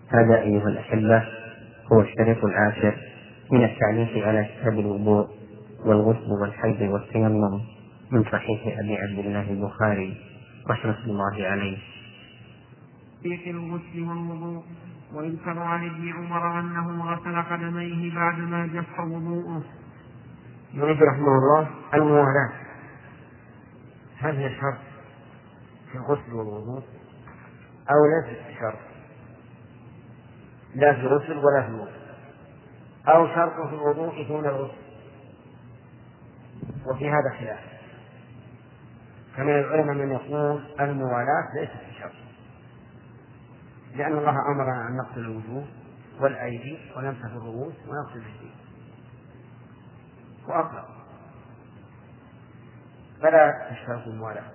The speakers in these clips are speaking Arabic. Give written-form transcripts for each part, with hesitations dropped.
هذا أيها الأحبة هو الشريط العاشر من التعليق على كتاب الوضوء والغسل والحيض والتيمم من صحيح أبي عبد الله البخاري رحمة الله عليه. في الغسل والوضوء. ويذكر عن ابن عمر أنه غسل قدميه بعدما جف وضوءه. يريد رحمه الله الموالاة، هل هي شرط في الغسل والوضوء أو ليست شرط؟ لا في الغسل ولا في الوضوء، أو شرط في الوضوء دون الغسل، وفي هذا خلاف. فمن العلماء من يقول الموالاة ليست بشرط، لأن الله أمرنا أن نغسل الوجوه والأيدي ونمسح الرؤوس ونغسل اليدين وأطلق، فلا تشترط الموالاة.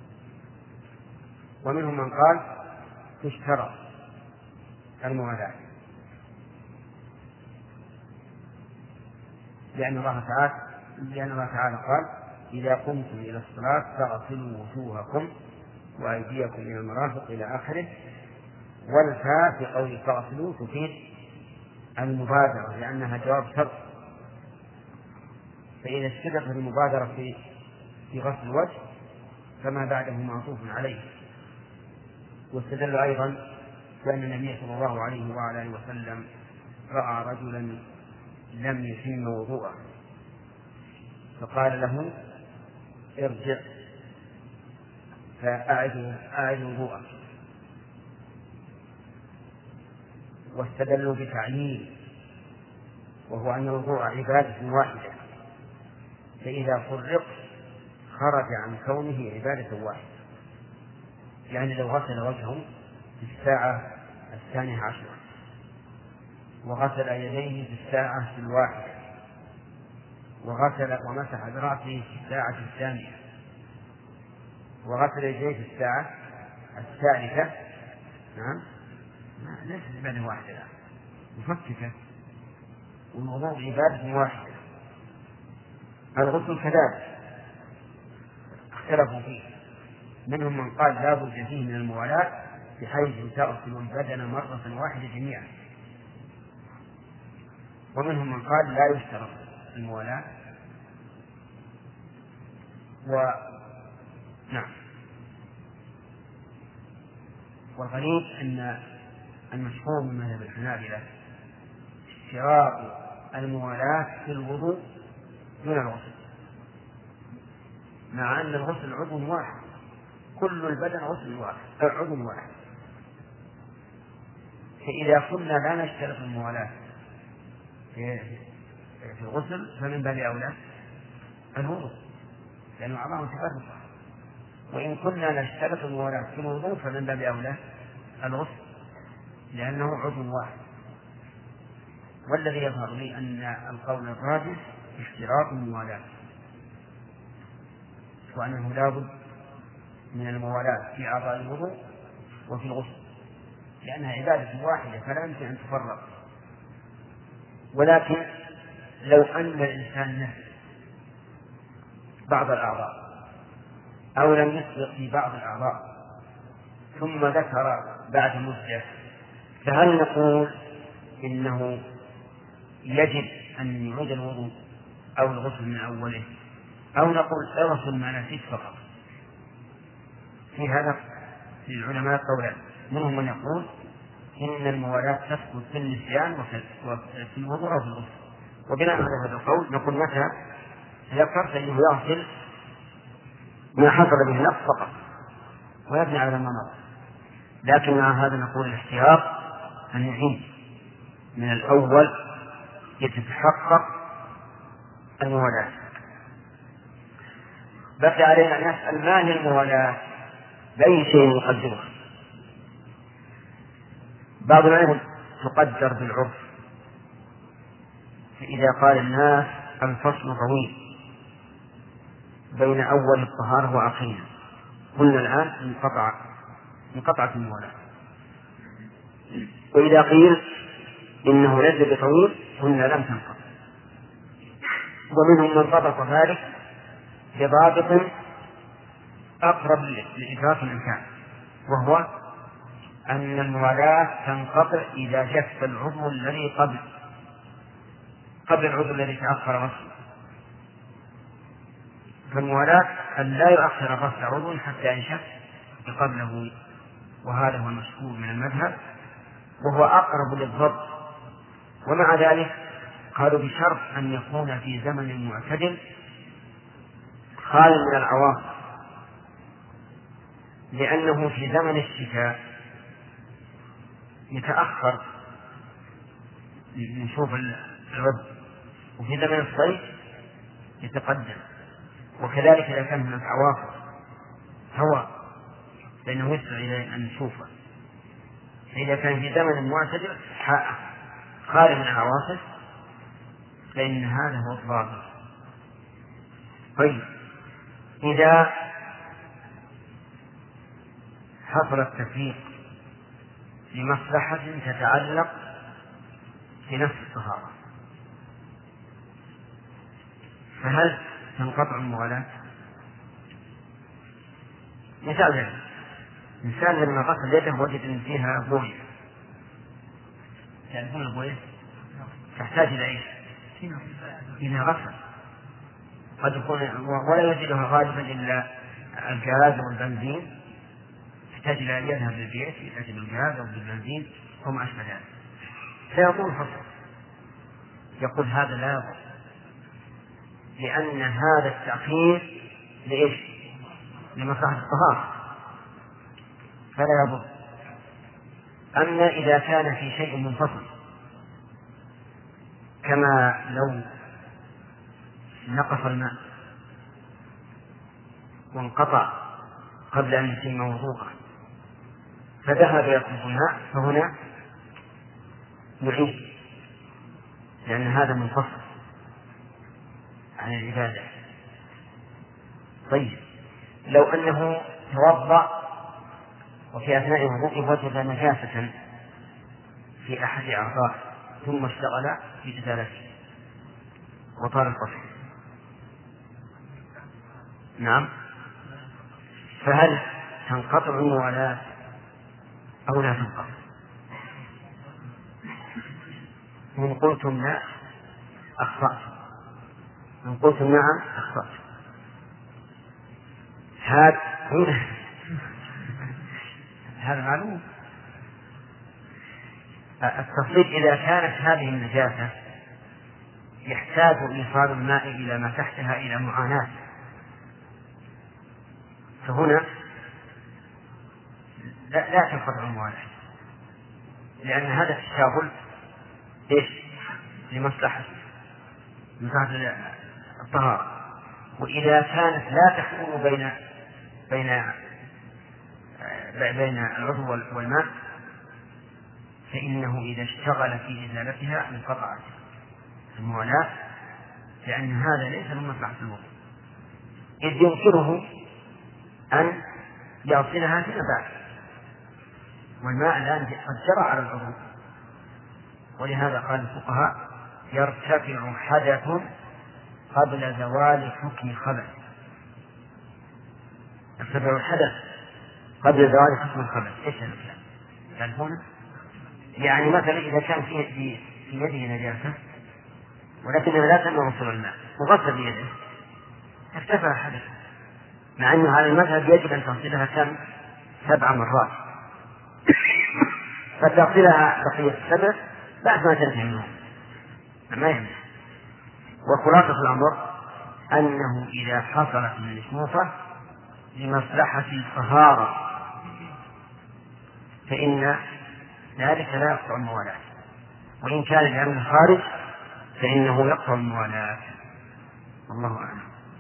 ومنهم من قال تشترط الموالاة، لأن الله تعالى قال إذا قمتم إلى الصلاة فاغسلوا وجوهكم وأيديكم إلى المرافق إلى آخره. والفاء في قول فاغسلوا تفيد المبادرة لأنها جواب شرط، فإذا اشترطت المبادرة في غسل الوجه فما بعده معطوف عليه. واستدل أيضا بأن النبي صلى الله عليه وعلى آله وسلم رأى رجلا لم يتم وضوءه فقال له ارجع فأعد وضوءه، واستدلوا بتعيين، وهو أن الوضوء عبادة واحدة، فإذا فرق خرج عن كونه عبادة واحدة. يعني لو غسل وجهه في الساعة 12 وغسل يديه في الساعة 1 وغسل ومسح برأسه في الساعة 2 وغسل يديه في الساعة 3، نعم، ليست عبادة واحدة، مفككة، والوضوء عبادة واحدة. الغسل كذلك اختلفوا فيه، منهم من قال لا بد فيه من الموالاة بحيث تغسل البدن مرة واحدة جميعا، ومنهم من قال لا يشترط الموالاة. نعم، والغريب أن المشهور من مذهب الحنابلة اشتراط الموالاة في الوضوء دون الغسل، مع أن الغسل عضو واحد، كل البدن غسل واحد عضو واحد. فإذا كنا لا نشترط الموالاة في الغسل فمن باب أولى الوضوء، لأنه أعضاء صفات الله. وإن كنا نشترط الموالاة في الوضوء فمن باب أولى الغسل، لأنه عضو واحد. والذي يظهر لي أن القول الراجح اشتراط الموالاة، وأنه لا بد من الموالاة في أعضاء الوضوء وفي الغسل، لأنها عبادة واحدة فلا يمكن أن تفرق. ولكن لو أن الإنسان نسي بعض الأعضاء أو لم يسبق في بعض الأعضاء ثم ذكر بعد مدة، فهل نقول إنه يجب أن يعيد الوضوء أو الغسل من أوله، أو نقول اغسل ما نسيت فقط؟ في هذا للعلماء قولان، منهم من يقول إن الموالاة تسقط في النسيان وفي الوضوء أو في الغسل، وبناء على هذا القول نقول متى ذكر فإنه يغسل ما حصل به النقص فقط ويبني على ما مضى. لكن مع هذا نقول الاحتياط أن يعيد من الأول يتحقق الموالاة. بقي علينا أن نسأل ما هي الموالاة، بأي شيء نقدرها؟ بعض العلم تقدر بالعرف، فإذا قال الناس الفصل طويل بين أول الطهارة وآخرها قلنا الآن انقطعت الموالاة. وإذا قيل إنه ليس بطويل قلنا لم تنقطع. ومنهم من ضبط ذلك بضابط أقرب لإدراك الإمكان، وهو أن الموالاة تنقطع إذا جف العضو الذي قبل العضو الذي تأخر غسله. فالموالاة أن لا يؤخر غسل عضو حتى ينشف قبله، وهذا هو المشهور من المذهب وهو أقرب للضبط. ومع ذلك قالوا بشرط أن يكون في زمن معتدل خالٍ من العواصف، لأنه في زمن الشتاء يتأخر نشوف العضو، وفي زمن الصيف يتقدم، وكذلك إذا كان هناك عواصف هواء فإنه يسرع إلى أن نشوفه. فإذا كان في زمن معتدل خالٍ من العواصف فإن هذا هو الضابط. طيب، إذا حصل التفريق لمصلحة تتعلق في نفس الطهارة فهل تنقطع الموالاة؟ مثال ذلك: إنسان لما غسل يده وجد أن فيها بوية، تعرفون البوية تحتاج إلى إيش؟ إلى غسل، قد يكون ولا يجدها غالبا إلا الغاز والبنزين، يحتاج إلى أن يذهب للبيت يأتي بالغاز أو بالبنزين وما أشبه ذلك، فيطول فصل. يقول هذا لا يضر، لأن هذا التأخير لإيش؟ لمصلحة الطهارة فلا يضر. أما إذا كان في شيء منفصل كما لو نقص الماء وانقطع قبل أن يتم وضوءه فذهب يطلب الماء، فهنا يعيد، لأن هذا منفصل عن العبادة. طيب، لو أنه توضأ وفي أثناء وضوءه وجد نجاسة في أحد أعضائه ثم اشتغل في إزالته وطال القصر، نعم، فهل تنقطع الموالاة أو لا تنقطع؟ إن قلتم لا أخطأت، إن قلتم نعم أخطأت. هذا معلوم. التصريف إذا كانت هذه النجاسة يحتاج إيصال الماء إلى ما تحتها إلى معاناة، فهنا لا تنقطع الموالاة، لأن هذا التشاغل إيش؟ لمصلحة الطهارة. وإذا كانت لا تحول بين العضو والماء فإنه إذا اشتغل في إزالتها انقطعت الموالاة، لأن هذا ليس من مصلحة الوضوء، إذ يمكنه أن يغسلها فيما بعد، والماء الآن قد جرى على العضو. ولهذا قال الفقهاء: يرتفع حدث قبل زوال حكم خبث. يرتفع الحدث قبل زوال حكم الخبث. ايش هذا الكلام؟ تعرفون؟ يعني مثلا إذا كان في يده نجاسة ولكنها لا تم وصول الماء وغسل بيده ارتفع الحدث، مع أنه على المذهب يجب أن تغسلها كم؟ 7 مرات، فتغسلها بقية 7 بعد ما تنتهي منه ما يمنع. وخلاصة الأمر أنه إذا حصلت النشوفة لمصلحة الطهارة فإن ذلك لا يقطع الموالاة، وإن كان لأمر الخارج فإنه يقطع الموالاة. الله أعلم.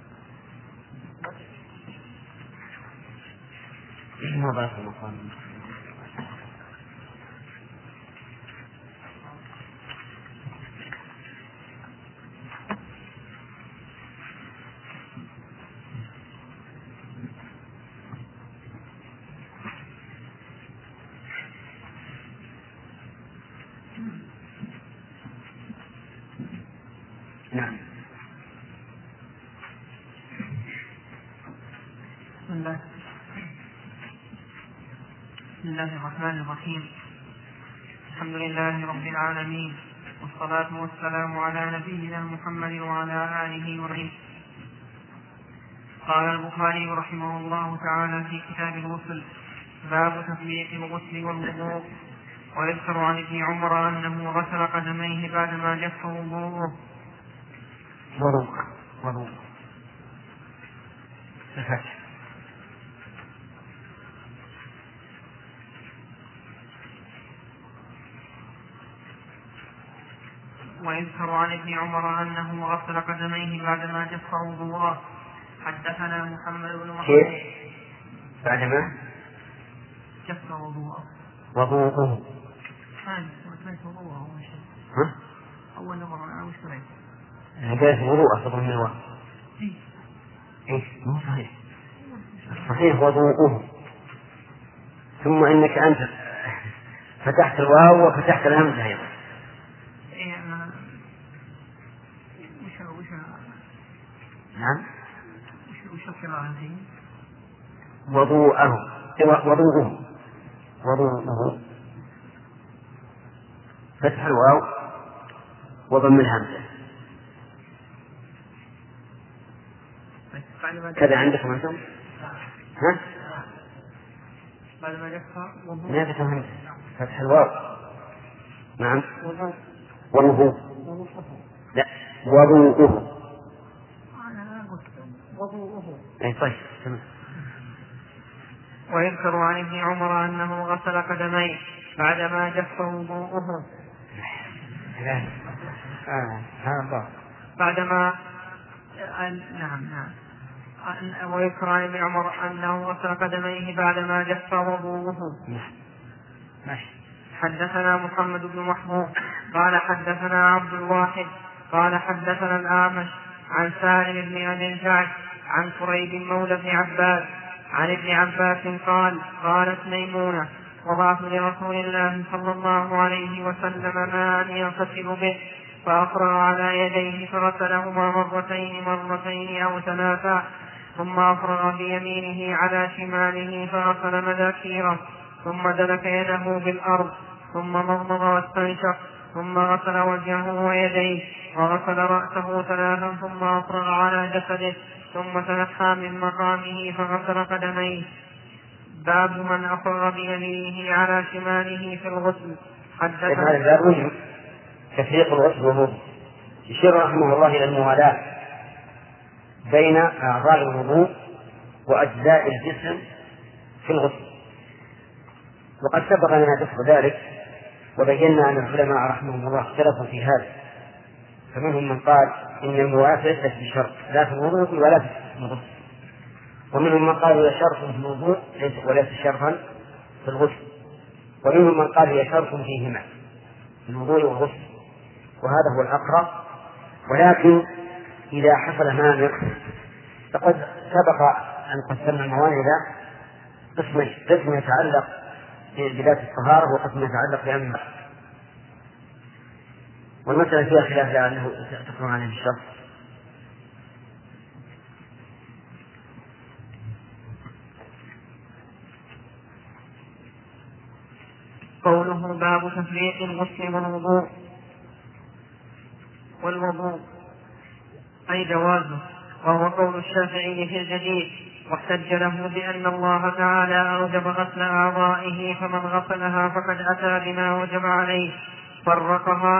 نعم. الله الرحمن الرحيم. الحمد لله رب العالمين، والصلاة والسلام على نبينا محمد وعلى آله وصحبه. قال البخاري رحمه الله تعالى في كتاب الغسل: باب تفريق الغسل والوضوء. ويذكر عن ابن عمر أنه غسل قدميه بعدما جف وضوءه. وضوء الفتح. ويذكر عن ابن عمر أنه غسل قدميه بعدما جف وضوءه. حدثنا محمد بن محمود بعدما جف وضوءه أول مرة أنا وش هذا وضوء أفضل من الوضوء. مو صحيح. صحيح وضوءه، ثم إنك أنت فتحت الواو وفتحت الهمزة أيضا. نعم. وش القراءة هذه؟ وضوءه فتح الواو وضم الهمزة. كذا عندكم أنتم؟ ها؟ بعد ما جفها ما فتح الهمزة، فتح الواو. نعم. وضوء. لا، وضوءه. أي طيب. ويذكر عن ابن عمر أنه غسل قدميه بعدما جف وضوءه. بعدما نعم. ويذكر عن ابن عمر أنه غسل قدميه بعدما جف وضوءه. حدثنا محمد بن محمود قال حدثنا عبد الواحد قال حدثنا الأعمش عن سالم بن أبي الجعد عن قريب مولى بن عباس عن ابن عباس قال: قالت ميمونة: وضعت لرسول الله صلى الله عليه وسلم ماء يغتسل به فأفرغ على يديه فغسلهما مرتين أو ثلاثا، ثم أفرغ بيمينه على شماله فغسل مذاكيره، ثم دلك يده بالأرض، ثم مضمض واستنشق، ثم غسل وجهه ويديه وغسل رأسه ثلاثا، ثم أفرغ على جسده، ثم تنحى من مقامه فغسل قدميه. باب من أفرغ بيمينه على شماله في الغسل. هذا الباب مهم، تفريق الغسل والوضوء. يشير رحمه الله إلى الموالاة بين أعضاء الوضوء وأجزاء الجسم في الغسل، وقد سبق لنا ذكر ذلك، وبينا أن العلماء رحمهم الله اختلفوا في هذا، فمنهم من قال إن الموالاة ليست بشرط لا في الوضوء ولا في الغسل، ومنهم من قال هي شرط في الوضوء وليس شرطا في الغسل، ومنهم من قال هي شرط فيهما في الوضوء والغسل، وهذا هو الأقرب. ولكن إذا حصل مانع فقد سبق أن قسمنا الموانع قسمين: قسم يتعلق بذات الطهارة وقسم يتعلق بأمر، والمسألة فيها خلاف لأنه تقرأ عنه الشرط. قوله: باب تفريق الغسل والوضوء أي جوازه، وهو قول الشافعي في الجديد، واحتج له بأن الله تعالى أوجب غسل أعضائه، فمن غسلها فقد أتى بما وجب عليه، فرقها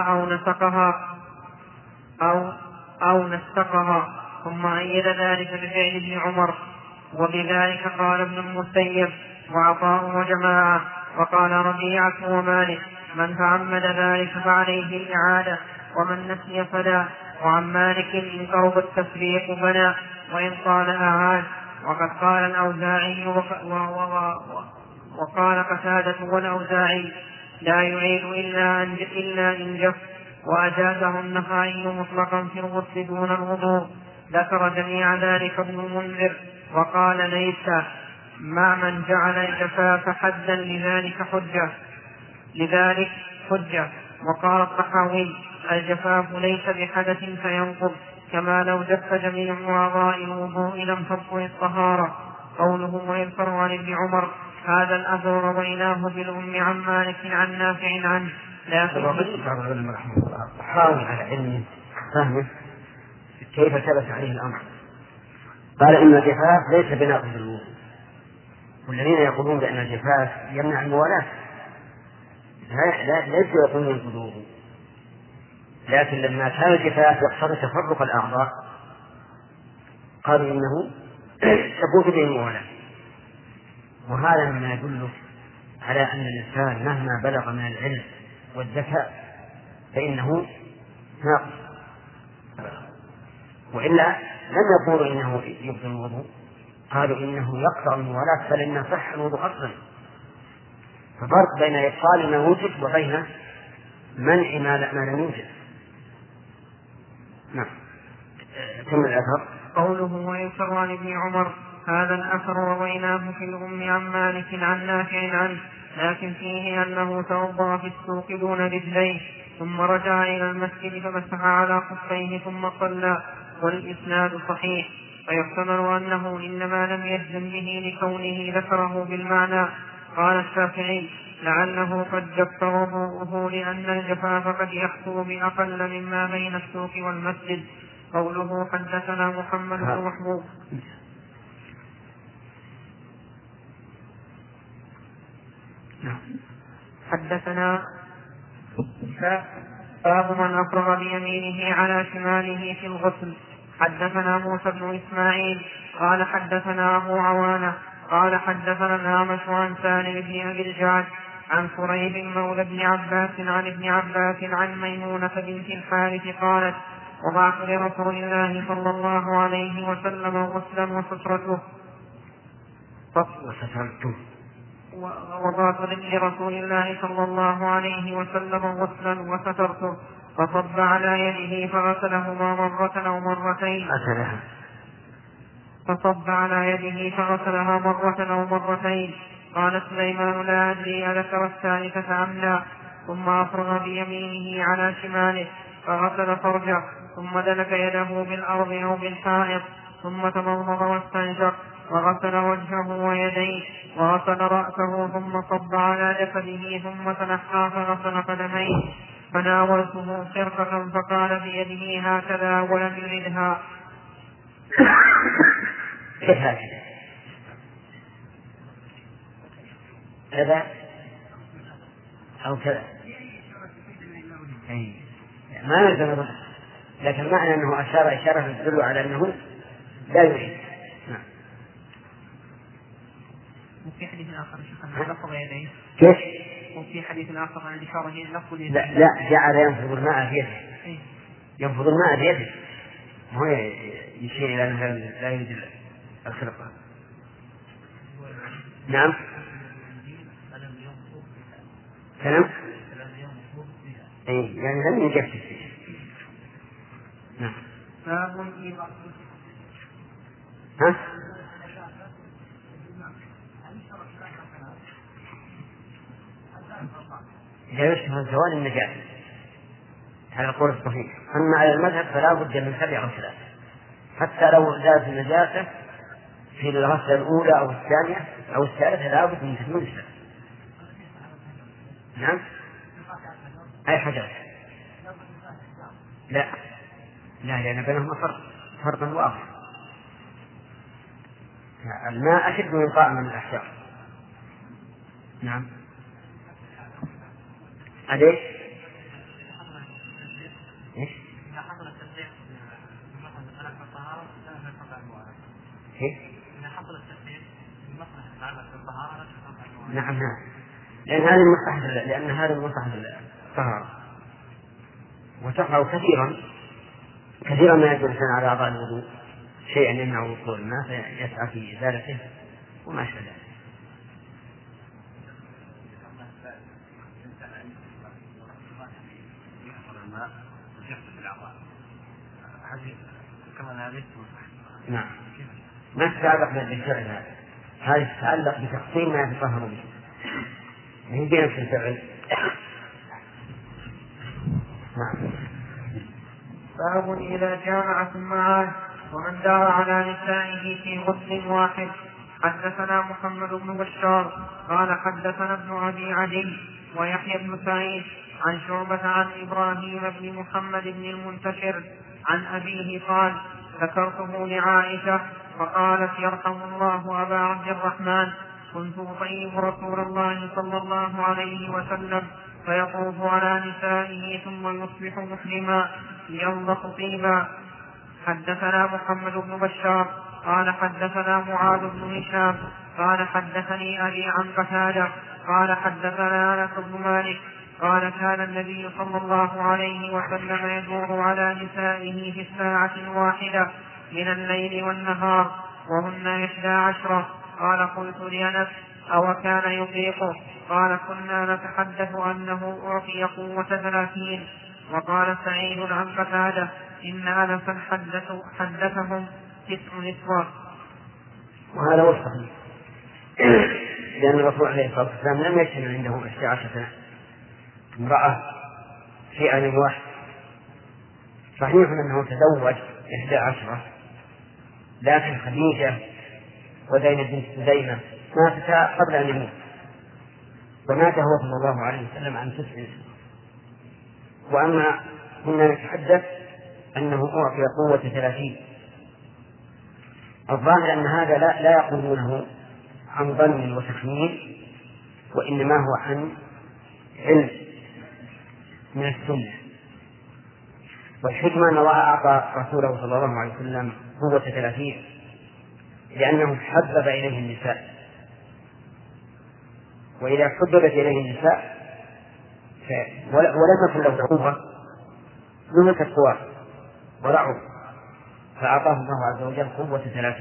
أو نسقها. ثم أيد ذلك بفعل ابن عمر، وبذلك قال ابن المسيب وعطاء وجماعة، وقال ربيعة ومالك: من تعمد ذلك فعليه الإعادة، ومن نسي فلا. وعن مالك: إن قرب التفريق بنى، وإن طال أعاد. وقد قال الأوزاعي وقال قتادة والأوزاعي: لا يعيد إلا إن جف. وأجازه النخعي مطلقا في الغسل دون الوضوء. ذكر جميع ذلك ابن المنذر، وقال: ليس مع من جعل الجفاف حدا لذلك حجة. وقال الطحاوي: الجفاف ليس بحدث فينقض، كما لو جف جميع أعضاء الوضوء لم تبطل الطهارة. قوله: ويذكر عن ابن عمر هذا الأثر رويناه بالأم عن مالك عن نافع عنه. لكن بعض العلماء رحمه الله حاول على علمه فهمه كيف ثبت عليه الأمر، قال إن الجفاف ليس بناقض الوضوء، والذين يقولون بأن الجفاف يمنع الموالاة ليس يقولون الوضوء، لكن لما كان الجفاف يقتضي تفرق الأعضاء قالوا إنه تفوت به الموالاة. وهذا مما يدل على أن الإنسان مهما بلغ من العلم والذكاء فإنه ناقص، وإلا لم يقولوا إنه يبطل الوضوء، قالوا إنه يقطع الموالاة فلن يصح الوضوء أصلا. ففرق بين إبطال ما وجد وبين منع ما لم يوجد. نعم. كم الأثر؟ قوله ويسر عن ابن عمر هذا الأثر رويناه في الأم عن مالك عن نافع عنه، لكن فيه أنه توضأ في السوق دون رجليه ثم رجع إلى المسجد فمسح على خفيه ثم صلى، والإسناد صحيح، فيحتمل أنه إنما لم يجزم به لكونه ذكره بالمعنى. قال الشافعي لعله قد جف وضوءه لأن الجفاف قد يحصل بأقل مما بين السوق والمسجد. قوله حدثنا محمد بن محبوب حدثنا باب من أفرغ بيمينه على شماله في الغسل. حدثنا موسى بن إسماعيل قال حدثنا أبو عوانة قال حدثنا الأعمش عن سالم بن أبي الجعد عن كريب مولى بن عباس عن ابن عباس عن ميمونة بنت الحارث قالت وضعت لرسول الله صلى الله عليه وسلم غسلا وسترته وضعت لرسول الله صلى الله عليه وسلم غسلا وسترته فصب على يده فغسلهما مرة أو مرتين فصب على يده فغسلها مرة أو مرتين. قال سليمان لا أدري أذكر الثالثة أم لا. ثم أفرغ بيمينه على شماله فغسل فرجه ثم دلك يده بالأرض أو بالحائط ثم تمضمض واستنشق وغسل وجهه ويديه وغسل رأسه ثم صب على جسده ثم تنحى فغسل قدميه. فناولته خرقة فقال بيده هكذا ولم يردها. كذا أو كذا ما نزل، لكن معنى أنه أشار إشارة تدل على أنه لا يريد. نعم. وفي حديث آخر لفظ يديه كيف؟ وفي حديث آخر عن الإشارة هي لفظ يديه. لا جعل ينفض الماء بيده. ينفض الماء بيده وهو يشير إلى أنه لا يريد الخلقة. نعم. كلام؟ أي يعني لم يجفف فيه. نعم. ها؟ إذا يشبه زوال النجاسة على القول الصحيح. أما على المذهب فلا بد من 7 أو 3 حتى لو زالت النجاسة في الغسلة الأولى أو الثانية أو الثالثة لا بد من تكميل 3. نعم. أي حجر؟ لا لأن بينهما فرق واضح. الماء أشد من طاء من الأحجار. نعم. أليش؟ إيش؟ نعم لأن هذا المصلحة الطهارة وتقع كثيرا ما يجب الإنسان على أعضاء الوضوء شيئا يمنع وصول الماء فيسعى في إزالته وما شابه ذلك. نعم. ما تتعلق بالفعل هذه تتعلق بتقسيم ما يتطهر به هي بنفس الفعل. نعم. باب إذا جامع ثم عاد ومن دار على نسائه في غسل واحد. حدثنا محمد بن بشار قال حدثنا ابن أبي عدي ويحيى بن سعيد عن شعبة عن إبراهيم بن محمد بن المنتشر عن أبيه قال ذكرته لعائشة فقالت يرحم الله أبا عبد الرحمن كنت أطيب رسول الله صلى الله عليه وسلم فيطوف على نسائه ثم يصبح محرما ينضح طيبا. حدثنا محمد بن بشار قال حدثنا معاذ بن هشام قال حدثني أبي عن قتادة قال حدثنا أنس بن مالك قال كان النبي صلى الله عليه وسلم يدور على نسائه في الساعة الواحدة من الليل والنهار وهن 11. قال قلت لأنس أو كان يطيقه؟ قال كنا نتحدث أنه أعطي قوة 30. وقال سعيد عن قتادة إن أنسا حدثهم 9 نسوة. وهذا هو الصحيح، لأن الرسول عليه الصلاة والسلام لم يجتمع عنده 11 امرأة في آن واحد. صحيح أنه تزوج 11، لكن خديجة وزينب بنت خزيمة ماتتا قبل أن يموت، ومات هو صلى الله عليه وسلم عن 9 نسوة. وأما كنا نتحدث أنه أعطي قوة 30. الظاهر أن هذا لا يقولونه عن ظن وتخمين، وإنما هو عن علم من السنة. والحكمة أن الله أعطى رسوله صلى الله عليه وسلم قوة 30 لأنه حبب إليه النساء، وإذا حببت إليه النساء ولم يكن له قوة نهك القوى ورعب، فأعطاه الله عز وجل قوة 30.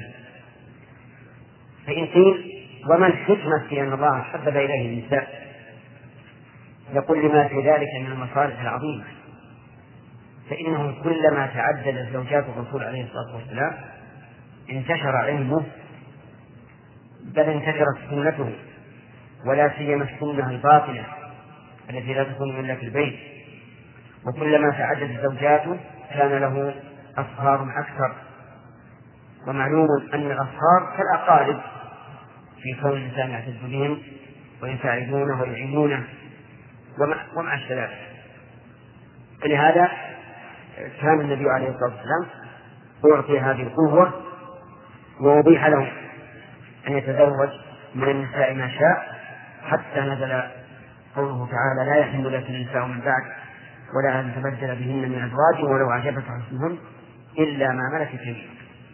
فإن قيل وما الحكمة في أن الله حبب إليه النساء؟ يقول لما في ذلك من المصالح العظيمة، فإنه كلما تعددت زوجات الرسول عليه الصلاة والسلام انتشر علمه، بل انتشرت سنته، ولا سيما السنة الباطنة التي لا تكون إلا في البيت. وكلما تعددت زوجاته كان له أصهار أكثر، ومعلوم أن الأصهار كالأقارب في كون الإنسان يعتد بهم ويساعدونه ويعينونه ومع الشباب. فلهذا كان النبي عليه الصلاة والسلام يعطي هذه القوة، ووضيح له أن يتزوج من النساء ما شاء، حتى نزل قوله تعالى لا يحل لك النساء من بعد ولا أن تبدل بهن من أزواج ولو أعجبك حسنهن إلا ما ملكت يمينك.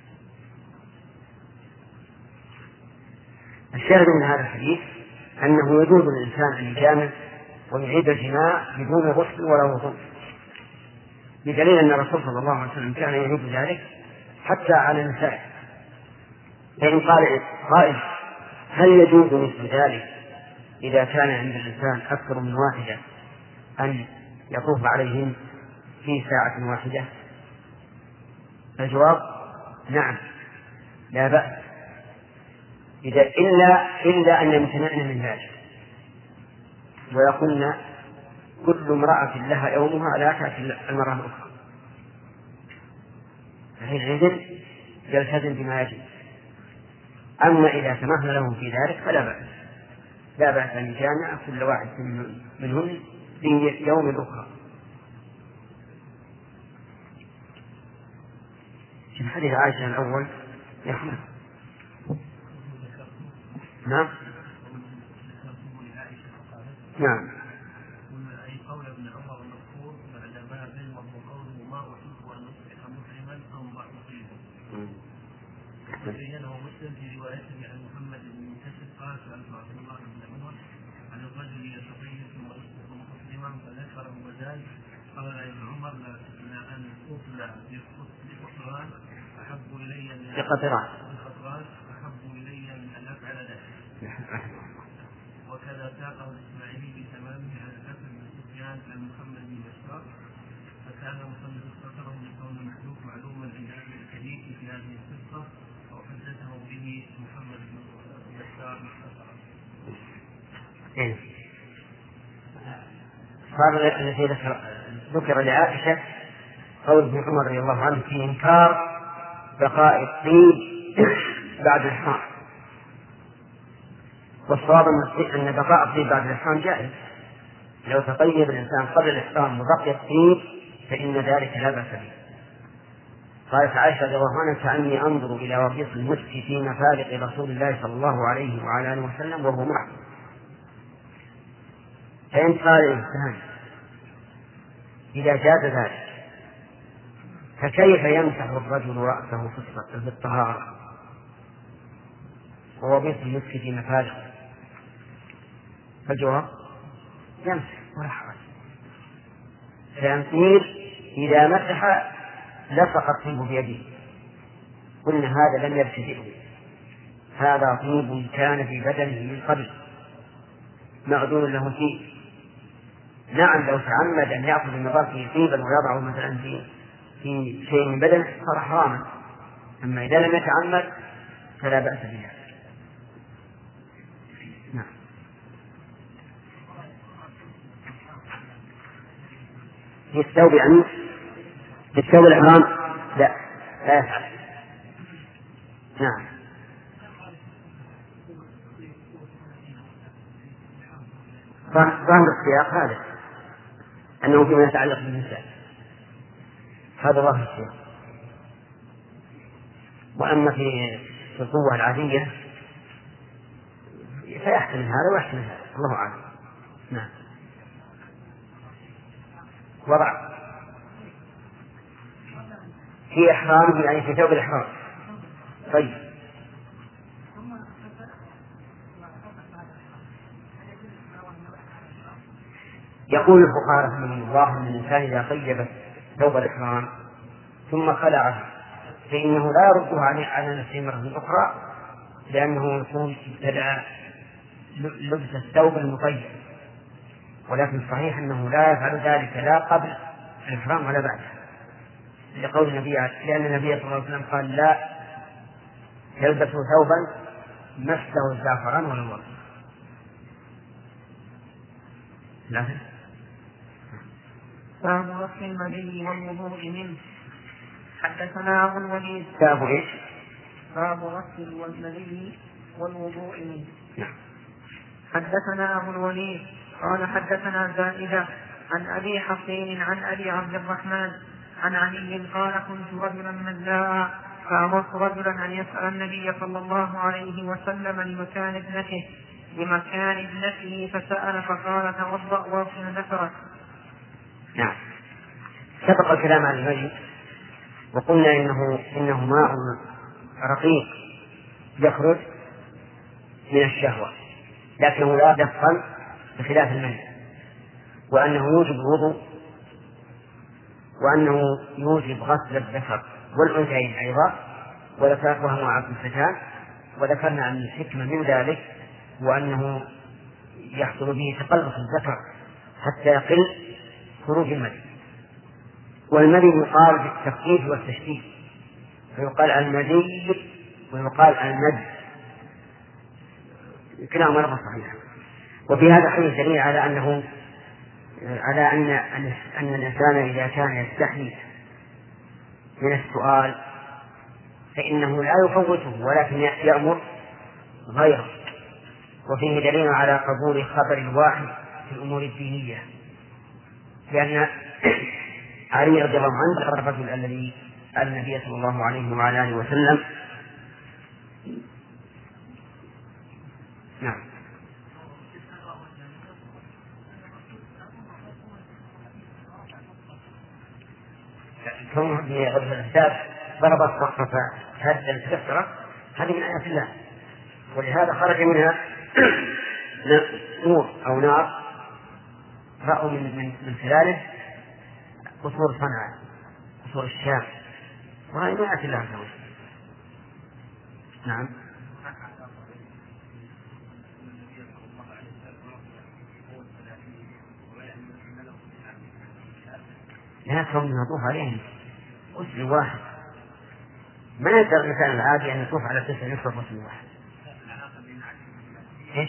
الشاهد من هذا الحديث أنه يجوز للإنسان أن يجامع ويعيد الجماع بدون غسل ولا وضوء، بدليل أن الرسول صلى الله عليه وسلم كان يعيد ذلك حتى على النساء. فإن قال قائل هل يجوز مثل ذلك إذا كان عند الإنسان أكثر من واحدة أن يطوف عليهم في ساعة واحدة؟ الجواب نعم، لا بأس، إلا أن يمتنعن من ذلك ويقولن كل امرأة لها يومها لا تأتي المرأة الأخرى، فحينئذ يلتزم بما يجب. أما إذا سمحنا لهم في ذلك فلا بأس، لا بأس أن يجامع كل واحد منهم في يوم الأخرى. في حديث عائشة الأول يحمل نعم نعم أي قول ابن عمر المذكور بعدما بلغ قوله ما أحب أن أصبح مسلما أو مصيبا. وبينه مسلم في روايته عن محمد بن منتشر قال سألت عبد الله بن عمر عن الرجل يتطيب ثم يصبح مسلما فذكره وزاد قال ابن عمر لا أن أطلع بقطران أحب إلي من أن أفعل ذلك. وكذا ساقه الإسماعيلي بتمامه على الحسن بن سفيان عن محمد بن بشار، فكان مصنف اختصره لكون محذوف معلوما عند أهل الحديث في هذه القصة، أو حدثه به محمد بن بشار مختصرا. صار الذي ذكر لعائشة قول ابن عمر رضي الله عنه في إنكار بقاء الطيب بعد الحمار، والصواب أن بقاء الطيب بعد الإحرام جائز، لو تطيب الإنسان قبل الإحرام وبقي الطيب فإن ذلك لا بأس به. قالت عائشة رضي الله عنها: كأني أنظر إلى وبيص المسك في مفارق رسول الله صلى الله عليه وعلى آله وسلم وهو معه. فإن قال الإنسان إذا جاز ذلك فكيف يمسح الرجل رأسه في الطهارة ووبيص المسك في مفارق؟ فالجواب: يمسح ولا حرج. فينطير إذا مسح لصق الطيب بيده. قلنا هذا لم يبتدئه، هذا طيب كان في بدنه من قبل معذور له فيه. نعم لو تعمد أن يأخذ من رأسه طيبا ويضعه مثلا في شيء من بدنه صار حراما، أما إذا لم يتعمد فلا بأس بها. نعم. في الثوب يعني في الثوب الإحرام لا يفعل. نعم. ظاهر السياق هذا أنه فيما يتعلق بالنساء، هذا ظاهر السياق. وأما في القوة العادية فيحتمل هذا ويحتمل هذا، الله أعلم. نعم. وضع في إحرامه يعني في ثوب الإحرام. طيب يقول الفقهاء رحمهم الله أن الإنسان إذا طيب ثوب الإحرام ثم خلعه فإنه لا يرده على نفسه مرة أخرى، لأنه يكون ابتدأ لبس الثوب المطيب. ولكن صحيح أنه لا يفعل ذلك لا قبل الإحرام ولا بعده، لقول النبي، لأن النبي صلى الله عليه وسلم قال: لا يلبس ثوبا مسه الزعفران ولا الورد. باب غسل المني والوضوء منه. حدثنا أبو الوليد. باب إيش؟ باب غسل المني والوضوء منه. نعم. حدثنا أبو الوليد قال حدثنا زائدة عن أبي حصين عن أبي عبد الرحمن عن علي قال: كنت رجلا مزاء فأمرت رجلا أن يسأل النبي صلى الله عليه وسلم لمكان ابنته فسأل فقال: توضأ واغسل ذكرك. نعم. سبق الكلام عن المجد وقلنا إنه ماء رقيق يخرج من الشهوة، لكنه لا يدخل بخلاف المني، وأنه يوجب الوضوء، وأنه يوجب غسل الذكر والأنثيين أيضا، وذكرها مع الفتان. وذكرنا أن الحكمة من ذلك وأنه يحصل به تقلص الذكر حتى يقل خروج المني. والمني يقال بالتخفيف والتشديد، فيقال المني ويقال المد، كلاهما لفظ صحيح. وفي هذا حديث دليل على أن الإنسان إذا كان يستحي من السؤال فإنه لا يفوته ولكن يأمر غيره. وفيه دليل على قبول خبر الواحد في الأمور الدينية، لأن علي رضي الله عنه الرجل الذي سأل النبي صلى الله عليه وعلى آله وسلم. نعم. كونه في غرفة الحساب ضربت وقفة هذا الكسرة، هذه من آيات الله، ولهذا خرج منها نور أو نار رأوا من خلاله قصور صنعاء، قصور الشام، وهذه من آيات الله عز وجل. نعم. لا كون يطوف عليهم غسل واحد، ما يقدر الإنسان العادي أن يطوف على 9 يشرب غسل واحد. إيش؟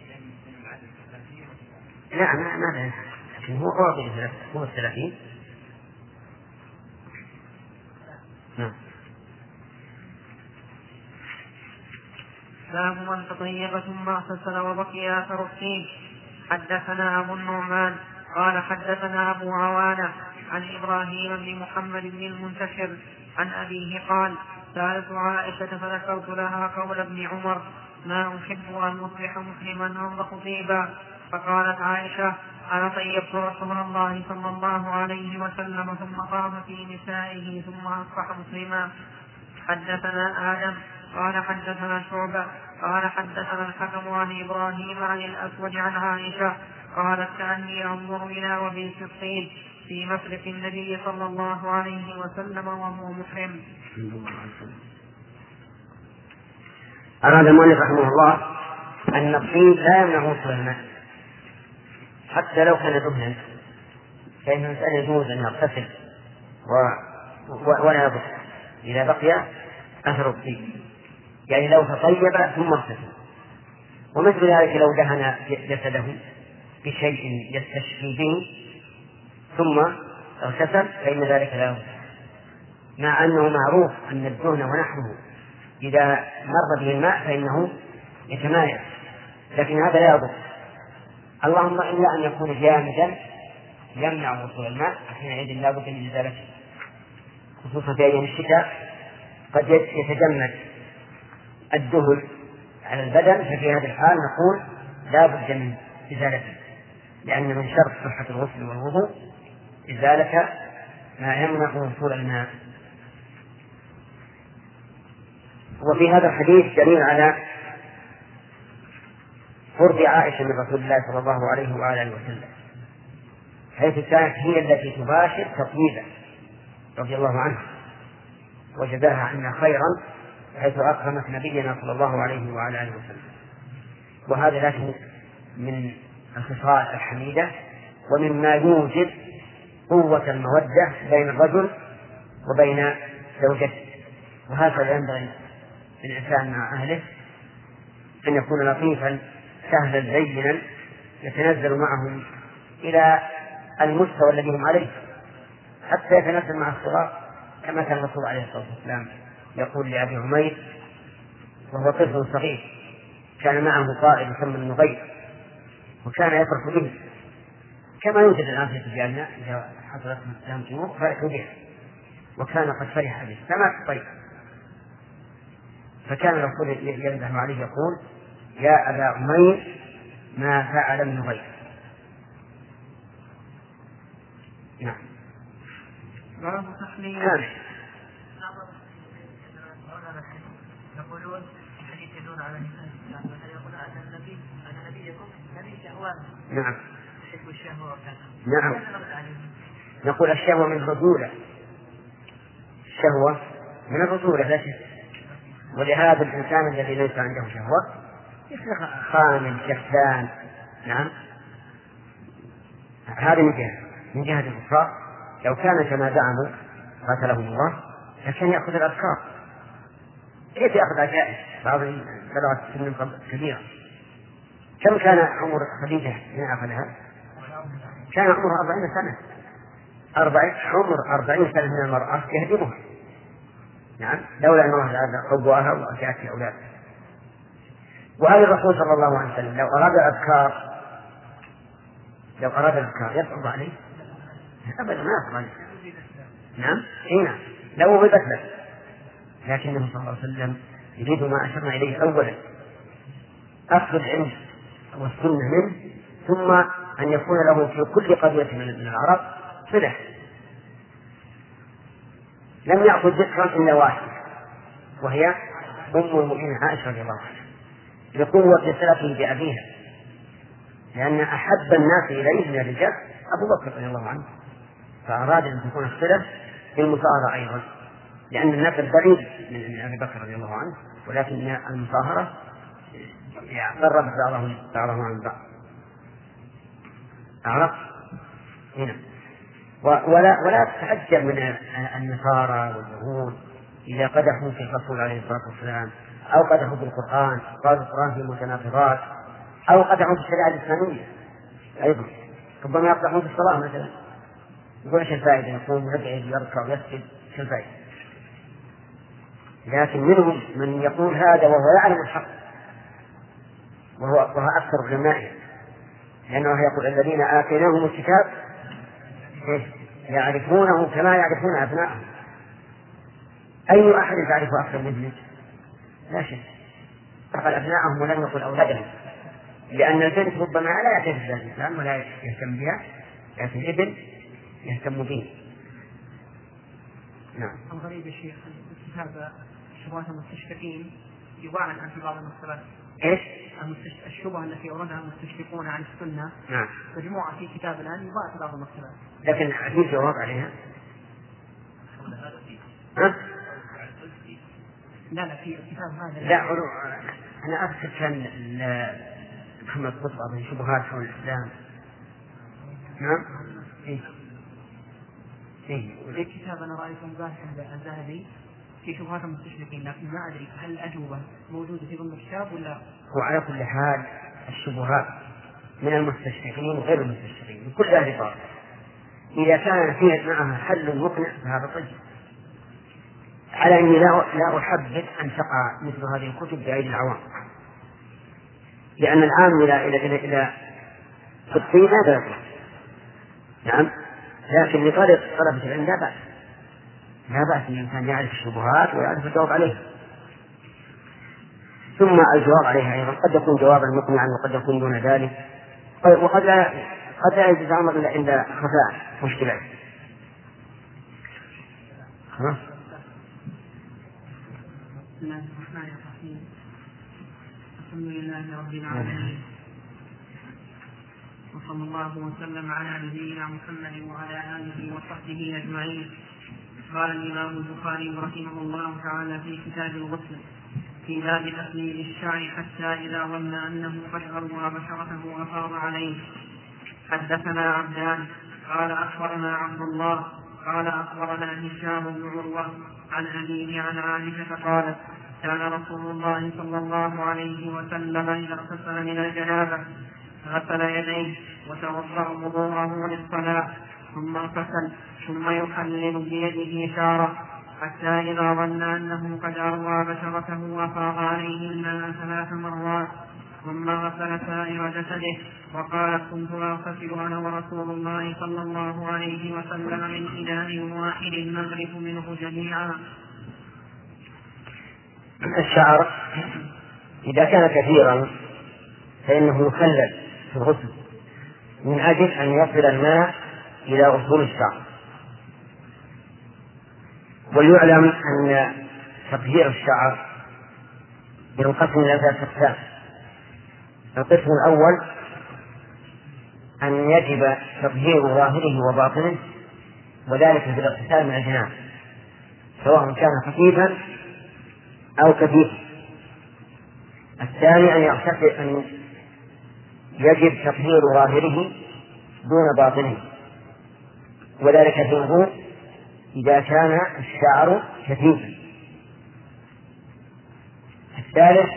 لا ما له، لكن هو أعطي هو 30. نعم. باب من تطيب ثم اغتسل وبقي اثر الطيب. حدثنا ابو النعمان قال حدثنا ابو عوانة عن ابراهيم بن محمد بن المنتشر عن ابيه قال سألت عائشة فذكرت لها قول ابن عمر ما أحب أن أصبح مسلما أنضح طيبا، فقالت عائشة أنا طيبت رسول الله صلى الله عليه وسلم ثم طاب في نسائه ثم أصبح مسلما. حدثنا آدم قال حدثنا شعبة قال حدثنا الحكم عن إبراهيم عن الأسود عن عائشة قالت كأني أنظر إلى وبيس الطيب في مفرق النبي صلى الله عليه وسلم وهو محرم. أراد المؤلف رحمه الله أن الطيب لا يمنع وصول الماء حتى لو كان دهنا، فإن الإنسان يجوز أن يغتسل ولا يبقى إذا بقي أثر الطيب، يعني لو تطيب ثم اغتسل. ومثل ذلك لو دهن جسده بشيء يستشفي به ثم اغتسل فإن ذلك لا يغتسل، مع أنه معروف أن الدهن ونحوه إذا مر به الماء فإنه يتمايز، لكن هذا لا يضر، اللهم إلا أن يكون جامدا يمنع وصول الماء، حينئذ لا بد من إزالته، خصوصا في أيام الشتاء قد يتجمد الدهن على البدن، ففي هذه الحال نقول لا بد من إزالته، لأن من شرط صحة الغسل والوضوء إزالة ما يمنع وصول الماء. وفي هذا الحديث دليل على قرب عائشة من رسول الله صلى الله عليه وآله وسلم، حيث كانت هي التي تباشر تطيبه رضي الله عنها وجزاها عنا خيرا، حيث أكرمت نبينا صلى الله عليه وآله وسلم. وهذا لا شك من الخصال الحميدة ومما يوجد قوة المودة بين الرجل وبين زوجته، وهكذا ينبغي الإنسان مع أهله أن يكون لطيفا سهلا لينا يتنزل معهم إلى المستوى الذي هم عليه، حتى يتنزل مع الصغار، كما كان الرسول عليه الصلاة والسلام يقول لأبي عمير وهو طفل صغير كان معه قائد يسمى النغير وكان يفرح به، كما يوجد الآن في سجاننا إذا حصلت لهم أمور فرحوا بها، وكان قد فرح به كما الطير. فكان الرسول يمدح عليه يقول يا أبا عمير ما فعل النغير. نعم. باب تحليل يقولون حديث يدور على يقول أن نبيكم نبي شهوان. نعم. يحب الشهوة وكذا. نعم. نقول الشهوة من الرجولة، الشهوة من الرجولة لا شك، ولهذا الإنسان الذي ليس عنده شهوة يصير خامل كسلان. نعم. هذا من جهة الكفار لو كان كما زعموا قاتلهم الله لكان يأخذ الأذكار. كيف يأخذ عجائز؟ بعض بلغت سن كبيرة. كم كان عمر خديجة حين أخذها؟ كان عمرها 40 سنة. عمر 40 سنة من المرأة يهدمها. نعم. لولا أن الله تعالى حبها وأتت في أولادها. وهذا الرسول صلى الله عليه وسلم لو أراد الأذكار يصعب عليه؟ أبدا ما يصعب عليه. نعم. نعم. لو وضبت له، لكنه صلى الله عليه وسلم يريد ما أشرنا إليه أولا أخذ العلم والسنة منه، ثم أن يكون له في كل قضية من العرب صلة. لم يأخذ ذكرا إلا واحدة وهي أم المؤمنين عائشة رضي الله عنها بقوة صلته بأبيها، لأن أحب الناس إليه من الرجال أبو بكر رضي الله عنه، فأراد أن تكون الصلة بالمصاهرة أيضا، لأن النسب بعيد من أبي بكر رضي الله عنه، ولكن المصاهرة قربت بعضهم عن بعض. أعرف هنا. ولا تتعجب من النصارى واليهود إذا قدحوا في الرسول عليه الصلاة والسلام، أو قدحوا بالقرآن، قالوا القرآن في متناقضات، أو قدحوا في الشريعة الإسلامية أيضا. ربما يقدحون في الصلاة مثلا، يقول ايش الفائدة؟ يقوم يدعي يركع ويسجد، ايش الفائدة؟ لكن منهم من يقول هذا وهو يعلم الحق وهو أكثر علمائه، لأنه يقول الذين آتيناهم الكتاب يعرفونه كما يعرفون أبناءهم. أي أحد يعرف أكثر منه؟ لا شك. فقال أبناءهم ولم يقل أولادهم، لأن البنت ربما لا يعترف بها الإسلام ولا يهتم بها، لكن الابن يهتم به. نعم. الغريب يا شيخ كتاب شبهات المستشرقين يباعد في بعض المسألات. إيش؟ الشبهة التي أوردها المستشرقون عن السنة. نعم. مجموعة في كتاب الآن يباع في بعض المسألات. لكن في جواب عليها؟ لا في الكتاب هذا. لا أنا أذكر كان محمد قطب من شبهات حول الإسلام. نعم. في كتاب أنا رأيته مباحث الذهبي في شبهات المستشرقين، لكن ما أدري هل الأجوبة موجودة في ضمن الكتاب ولا. هو على كل حال الشبهات من المستشرقين وغير المستشرقين بكل أهل باطل، إذا كان فيه معها حل مقنع فهذا طيب، على أني لا أحبذ أن تقع مثل هذه الكتب بأيدي العوام، لأن العام إلى الطين لا بأس. نعم. لكن لطالب طلبة العلم لا بأس أن الإنسان يعرف الشبهات ويعرف الجواب عليها. ثم الجواب عليها أيضا قد يكون جوابا مقنعا وقد يكون دون ذلك، وقد لا يجوز الأمر إلا عند خفاء مشكلات. بسم الله الرحمن الرحيم. الحمد لله رب العالمين، وصلى الله وسلم على نبينا محمد وعلى آله وصحبه أجمعين. قال الإمام البخاري رحمه الله تعالى في كتاب الغسل في باب تخليل الشعر حتى إذا ظن أنه قد غرى بشرته أفاض عليه. حدثنا عبدان قال أخبرنا عبد الله قال أخبرنا هشام بن عروة عن أبيه عن عائشة قالت كان رسول الله صلى الله عليه وسلم إذا اغتسل من الجنابة غسل يديه وتوضأ وضوءه للصلاة ثم اغتسل ثم يحلل بيده شعره حتى إذا ظن أنه قد أروى بشرته وأفاض عليه الماء 3 مرات ثم غسل سائر جسده. وقالت كنت أغتسل أنا ورسول الله صلى الله عليه وسلم من إناء واحد نغرف منه جميعا. الشعر إذا كان كثيرا فإنه يخلل في الغسل من أجل أن يصل الماء إلى أصول الشعر. وليعلم أن تطهير الشعر ينقسم إلى 3 أقسام. القسم الأول أن يجب تطهير ظاهره وباطنه، وذلك في الاغتسال من الجنابة سواء كان خفيفا أو كثيفا. الثاني أن يجب تطهير ظاهره دون باطنه، وذلك في الوضوء إذا كان الشعر كثيفا. الثالث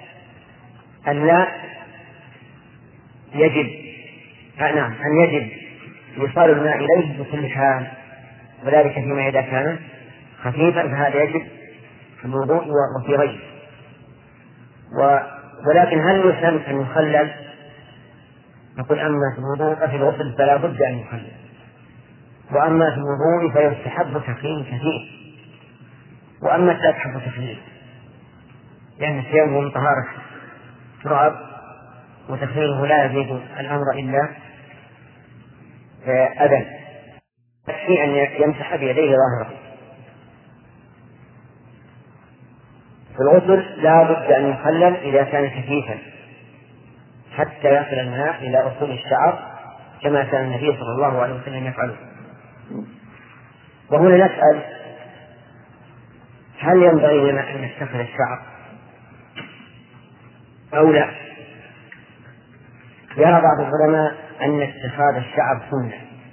أن يجب إيصال الماء إليه بكل حال، وذلك فيما إذا كان خفيفا فهذا يجب في الوضوء وفي غيره. ولكن هل يسلم أن يخلل؟ نقول أما في الوضوء في الغسل فلا بد أن يخلل، وأما في الوضوء فيستحب تخليل كثير، وأما لا تحب تخليل لأن الثياب من طهارة تراب وتخليله لا يزيد الأمر إلا أذى، يكفي أن يمسح بيديه ظاهره. في الغسل لا بد أن يخلل إذا كان كثيفا حتى يصل الماء إلى أصول الشعر كما كان النبي صلى الله عليه وسلم يفعله. وهنا نسأل هل ينبغي لنا أن نستخدم الشعر أو لا؟ يرى بعض العلماء أن اتخاذ الشعر سنة،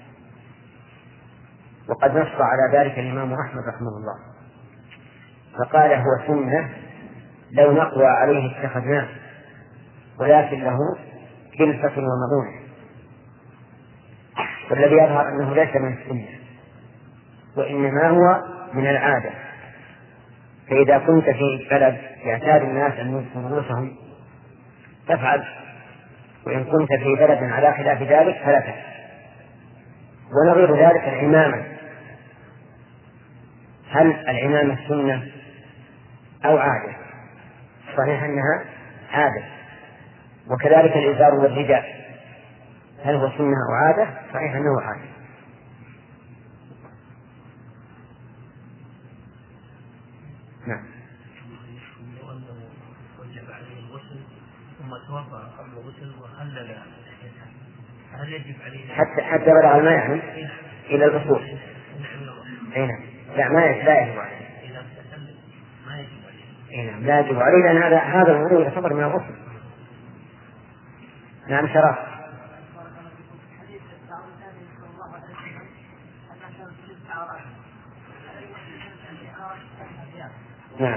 وقد نص على ذلك الإمام أحمد رحمه الله فقال هو سنة لو نقوى عليه اتخذناه، ولكن له كلفة ومظونة. والذي يظهر أنه ليس من السنة وإنما هو من العادة. فإذا كنت في بلد يعتاد الناس أن ينصفوا رؤوسهم تفعل، وإن كنت في بلد على خلاف ذلك فلا تفعل. ونظير ذلك العمامة، هل العمامة سنة أو عادة؟ صحيح أنها عادة. وكذلك الإزار والرداء، هل هو سنة أو عادة؟ صحيح أنه عادة. نعم. لو أنه وجب عليه الغسل ثم توضأ قبل الغسل وخلل، هل يجب عليه حتى بلغ الماء يعني إلى الوصول؟ نعم. لا ما يجب عليه. ما يجب عليه. نعم لا يجب عليه، لأن هذا الوضوء يعتبر من الغسل. نعم شرف. نعم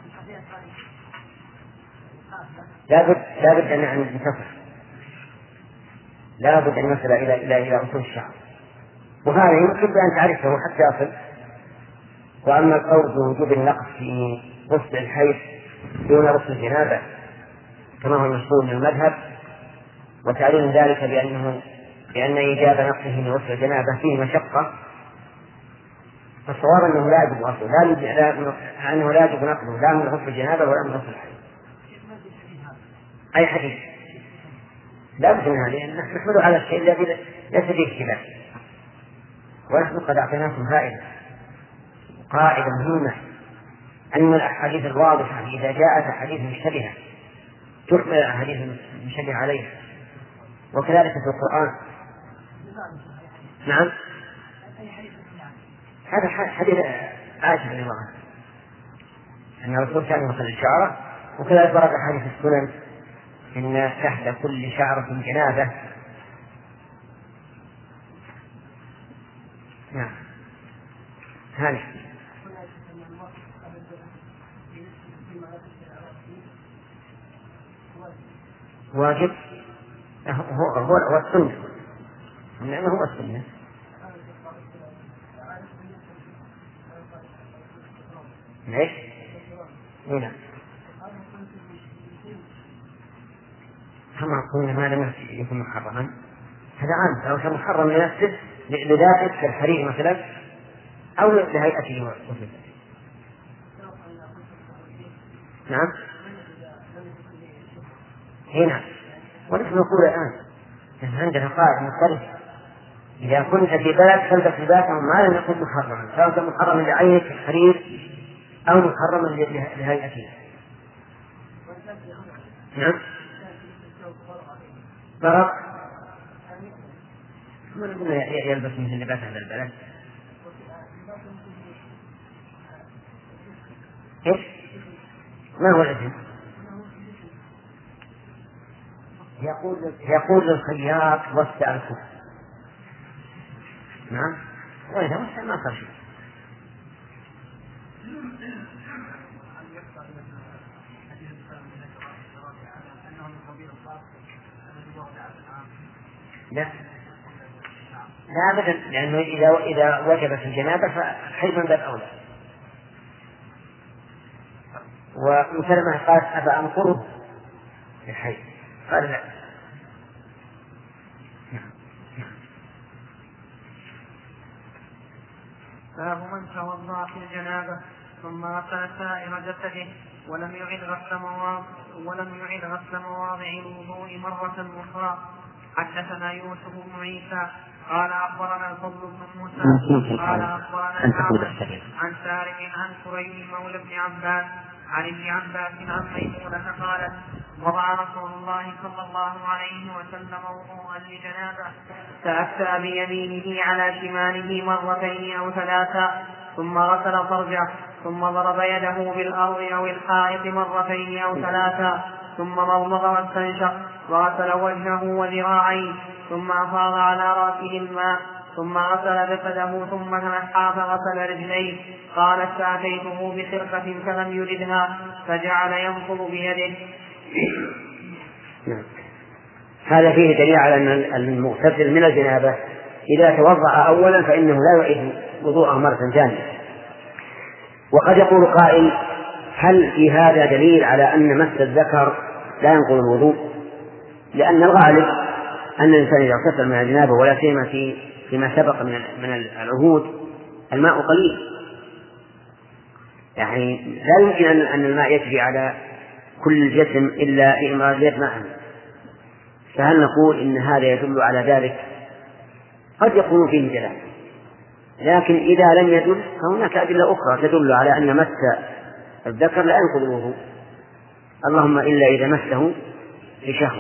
لابد أن ننتصر، لابد أن نصل إلى أصول الشعر، وهذا يمكن أن تعرفه حتى يصل. وأما القول بوجوب النقص في غسل الحيض دون غسل الجنابة كما هو المشهور من المذهب، وتعليل ذلك بأن إيجاب نقصه من غسل الجنابة فيه مشقة، فالصواب أنه لا يجب غسله، أنه لا يجب نقله لا من غسل الجنابة ولا من غسل الحيض. أي حديث لا بد من هذه، نحمل على الشيء الذي ليس فيه خلاف. ونحن قد أعطيناكم قاعدة مهمة، أن الأحاديث الواضحة إذا جاءت أحاديث مشتبهة تحمل الأحاديث المشتبهة عليها، وكذلك في القرآن. نعم هذا حديث عائشة رضي الله عنها أن الرسول كان يغسل الشعر، وكذلك ورد حديث السنن إن تحت كل شعرة جنابة. نعم هذا واجب، هو السنة، إنما هو السنة. ليش؟ هنا كما قلنا ما لم يكن محرما، هذا عام. لو كان محرم لنفسه لذاتك كالحرير مثلا أو لهيئته وصفته. نعم هنا ونحن نقول الآن عندنا قاعدة مختلفة، إذا كنت في بلد فالبس لباسا ما لم يكن محرما، سواء كان محرما لعينك كالحرير أو محرما لهيئته. نعم ضرب من يلبس مثل لباس هذا البلد. إيش؟ ما هو الإذن؟ يقول للخياط وسع الكف. نعم وإذا وسع ما صار شيء. لا أبدا، لأنه إذا وجبت الجنابة فحيث من باب أولى. ومسلمة قالت أبا أنقره الحي، قال لا. باب من توضأ في الجنابة ثم غسل سائر جسده ولم يعد غسل مواضع الوضوء مرة أخرى. حدثنا يوسف بن عيسى قال أخبرنا الفضل بن موسى قال أخبرنا الأعمش عن سالم عن كريم مولى بن عباس عن ابن عباس عن ميمونة قالت وضع رسول الله صلى الله عليه وسلم وضوءا لجنابه فأفتى بيمينه على شماله مرتين أو ثلاثا ثم غسل فرجه ثم ضرب يده بالأرض أو الحائط مرتين أو ثلاثا ثم مضمض واستنشق وغسل وجهه وذراعيه ثم أفاض على رأسه الماء ثم غسل جسده ثم تنحى فغسل رجليه. قالت فأتيته بخرقة فلم يردها فجعل ينفض بيده. هذا فيه دليل على أن المغتسل من الجنابة إذا توضأ أولا فإنه لا يعيد وضوءه مرة ثانية. وقد يقول قائل هل في هذا دليل على أن مس الذكر لا ينقض الوضوء، لأن الغالب أن الإنسان إذا اغتسل من الجنابة ولا سيما فيما سبق من العهود الماء قليل، يعني لا يمكن أن الماء يجري على كل الجسم إلا في إمرارية ماء. فهل نقول إن هذا يدل على ذلك؟ قد يكون فيه دلالة، لكن إذا لم يدل فهناك أدلة أخرى تدل على أن مس الذكر لا ينقض الوضوء، اللهم إلا إذا مسه لشهوة،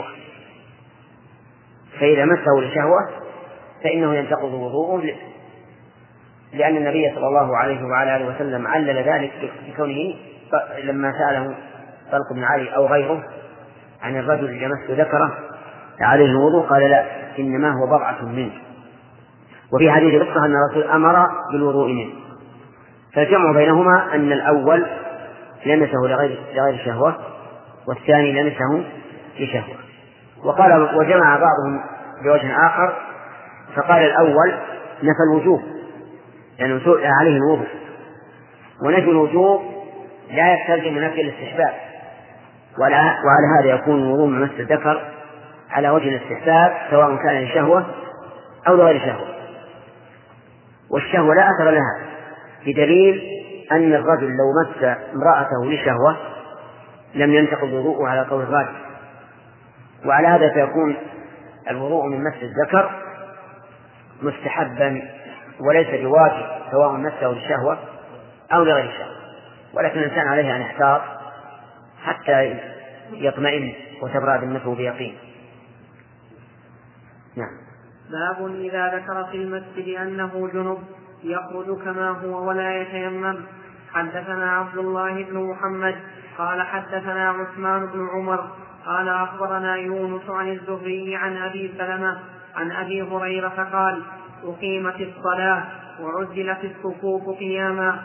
فإذا مسه لشهوة فإنه ينتقض وضوءه، لأن النبي صلى الله عليه وعلى آله وسلم علل ذلك بكونه لما سأله طلق بن علي أو غيره عن الرجل إذا مس ذكره عليه الوضوء قال لا، إنما هو بضعة منه. وفي حديث قصة أن الرسول أمر بالوضوء منه، فالجمع بينهما أن الأول لمسه لغير شهوة والثاني لمسه لشهوة. وجمع بعضهم بوجه آخر فقال الأول نفى الوجوب لأنه سئل عليه الوضوء، ونفي الوجوب لا يستلزم نفي الاستحباب، وعلى هذا يكون الوضوء من مس الذكر على وجه الاستحباب سواء كان لشهوة أو لغير شهوة. والشهوة لا أثر لها، بدليل أن الرجل لو مس امرأته لشهوة لم ينتقض وضوءه على قول الراجح، وعلى هذا فيكون الوضوء من مس الذكر مستحبا وليس بواجب سواء مسه للشهوة أو لغير الشهوة، ولكن الإنسان عليه أن يحتاط حتى يطمئن وتبرأ ذمته بيقين. نعم. باب إذا ذكر في المسجد أنه جنب يخرج كما هو ولا يتيمم. حدثنا عبد الله بن محمد قال حدثنا عثمان بن عمر قال أخبرنا يونس عن الزهري عن أبي سلمة عن أبي هريرة قال أقيمت الصلاة وعجلت الصفوف قياما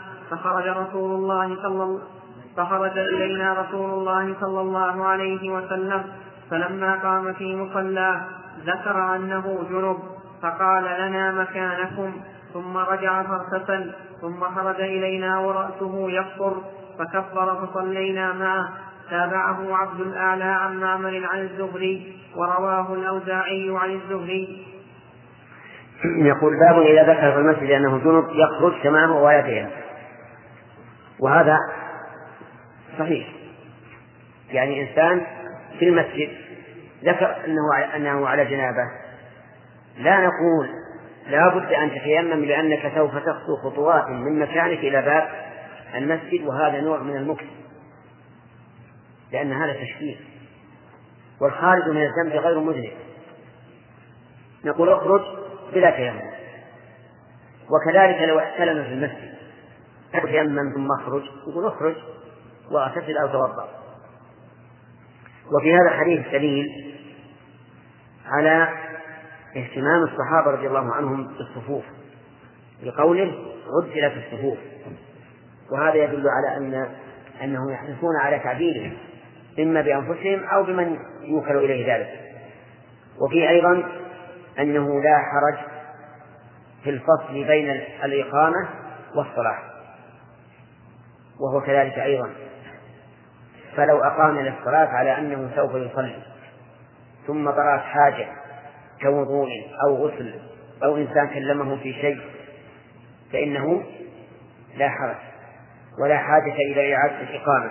فخرج إلينا رسول الله صلى الله عليه وسلم، فلما قام في مصلاه ذكر أنه جنب فقال لنا مكانكم، ثم رجع فاغتسل، ثم خرج إلينا ورأسه يقطر فكبر فصلينا معه. تابعه عبد الأعلى عن معمر عن الزهري، ورواه الأوزاعي عن الزهري. يقول باب إذا ذكر في المسجد أنه جنب يخرج كما هو ويتيمم، وهذا صحيح، يعني إنسان في المسجد ذكر أنه على جنابه، لا نقول لا بد أن تتيمم لأنك سوف تخطو خطوات من مكانك إلى باب المسجد، وهذا نوع من المكس، لأن هذا تشكيل، والخارج من الذنب غير مذنب. نقول اخرج بلا تيمم. وكذلك لو احتلم في المسجد تيمم ثم اخرج، يقول اخرج واغتسل أو توضأ. وفي هذا الحديث دليل على اهتمام الصحابة رضي الله عنهم بالصفوف بقوله عجلت الصفوف، وهذا يدل على أنهم يحرصون على تعديله إما بأنفسهم أو بمن يوكل إليه ذلك. وفي أيضا أنه لا حرج في الفصل بين الإقامة والصلاة، وهو كذلك أيضا، فلو أقام للصلاة على أنه سوف يصلي ثم طرأت حاجة كوضوء أو غسل أو إنسان كلمه في شيء فإنه لا حرج ولا حاجة إلى إعادة الإقامة.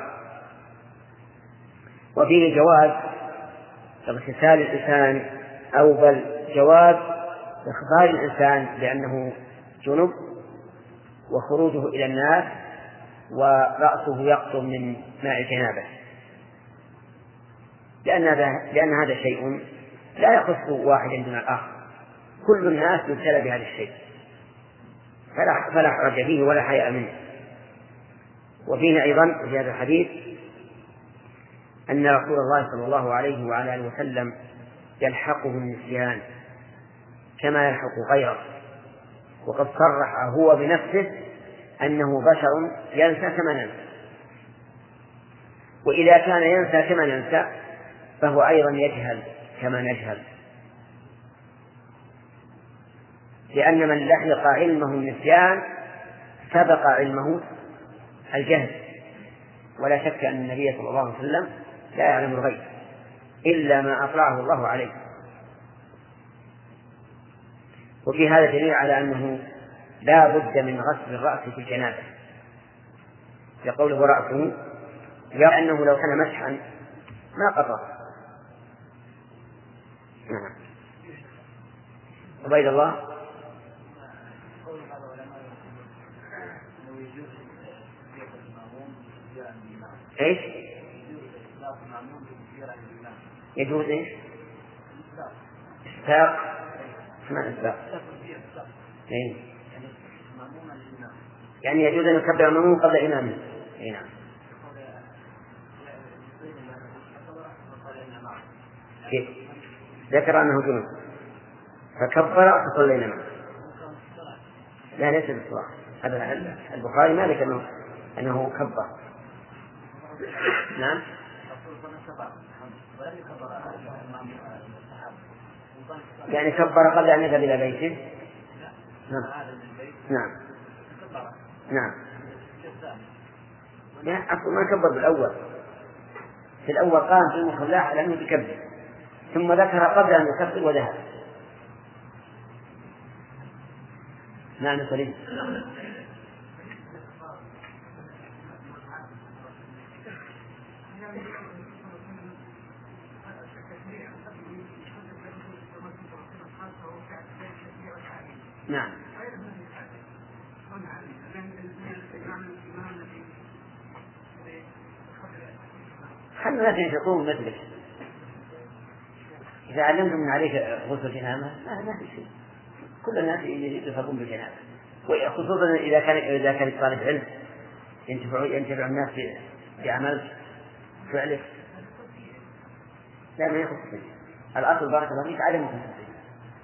وفيه جواز اغتسال الإنسان أو بل جواز إخبار الإنسان بأنه جنب وخروجه إلى الناس ورأسه يقطر من ماء الجنابة، لأن هذا شيء لا يخص واحدا دون الآخر، كل الناس يبتلى بهذا الشيء فلا حرج فيه ولا حياء منه. وفيه أيضا في هذا الحديث أن رسول الله صلى الله عليه وعلى آله وسلم يلحقه النسيان كما يلحق غيره، وقد صرح هو بنفسه أنه بشر ينسى كما ننسى، وإذا كان ينسى كما ننسى فهو أيضا يجهل كما نجهل، لأن من لحق علمه النسيان سبق علمه الجهل، ولا شك أن النبي صلى الله عليه وسلم لا يعلم الغيب إلا ما أطلعه الله عليه. وفي هذا دليل على أنه لا بد من غسل الرأس في الجنابة، لقوله رأسه، لأنه لو كان مسحا ما قطع. نعم. عبيد الله. ايش؟ يجوز ايش؟ إسباق. ما إسباق؟ إيه؟ يعني يجوز أن يكبر المأموم قبل إمامه. إيه نعم. كيف؟ ذكر أنه جنوب فكبر فصلينا معه. لا ليس بالصلاة. هذا البخاري ما ذكر أنه كبر. نعم. يعني كبر قبل أن يذهب إلى بيته. نعم. نعم. يعني أصلا ما كبر بالأول. في الأول قام في المصلى على أنه يكبر، ثم ذكر قبل أن يكبر وذهب. نعم سليم. نعم. خلنا الناس ينشطون مثلك. إذا علمتم من عليك غسل جنابة ما في شيء. كل الناس يصابون بالجنابة، وخصوصا إذا كان طالب علم ينتفع الناس بعمل فعله. لا ما يخص. الأصل بارك الله فيك عدم الخصوصية.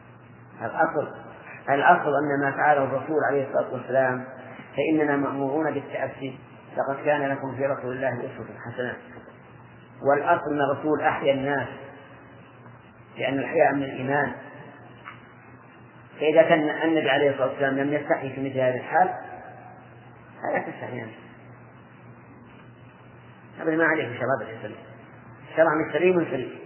الأصل أن ما فعله الرسول عليه الصلاة والسلام فإننا مأمورون بالتأسي. لقد كان لكم في رسول الله أسوة حسنة. والأصل أن الرسول أحيا الناس، لأن الحياء من الإيمان. فإذا كان النبي عليه الصلاة والسلام لم يستحي في مثل هذه الحال فلا تستحي أنت. أبدا ما عليه شباب الإسلام. الشرع من سليم سليم.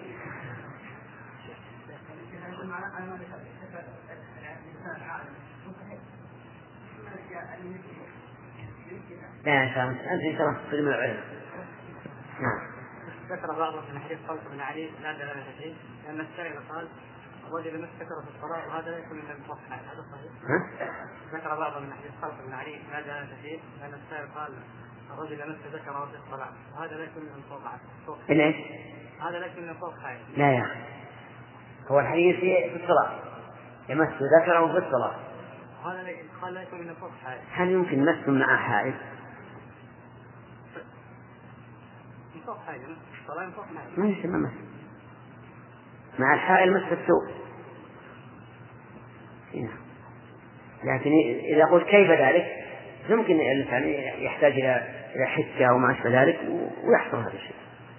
لا إن شاء الله أنت إن شاء الله تسلم العلم. نعم. ذكر بعض من حديث طلق بن علي لا دلالة فيه، لأن السائل قال الرجل ما استكر في الصلاة وهذا لا يكون من المصحح. هذا صحيح؟ ذكر بعض من حديث طلق بن علي لا دلالة فيه، لأن السائل قال الرجل ما ذكره في الصلاة وهذا لا يكون من فوق حائل. ليش؟ هذا لا يكون من فوق حائل. لا يا أخي، هو الحديث في الصلاة يمس ذكره في الصلاة. هذا قال لا يكون من فوق حائل. هل يمكن مس مع حائل؟ من فوق حائل. الصلاة من فوق حائل. ما يسمى مس مع الحائل مس الثوب. لكن إذا قلت كيف ذلك يمكن الإنسان يحتاج إلى حكة أو ما أشبه ذلك ويحصل هذا الشيء.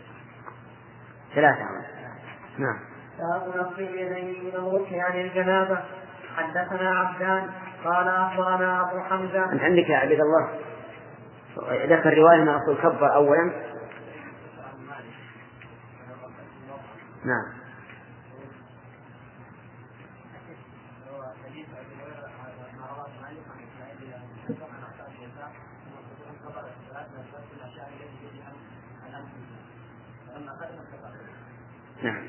3. نعم. باب نصب اليدين من الغسل عن الجنابة. حدثنا عبدان قال أخبرنا أبو حمزة. أنت عندك يا عبد الله ذكر رواية أن الرسول كبر أولا. نعم. نعم.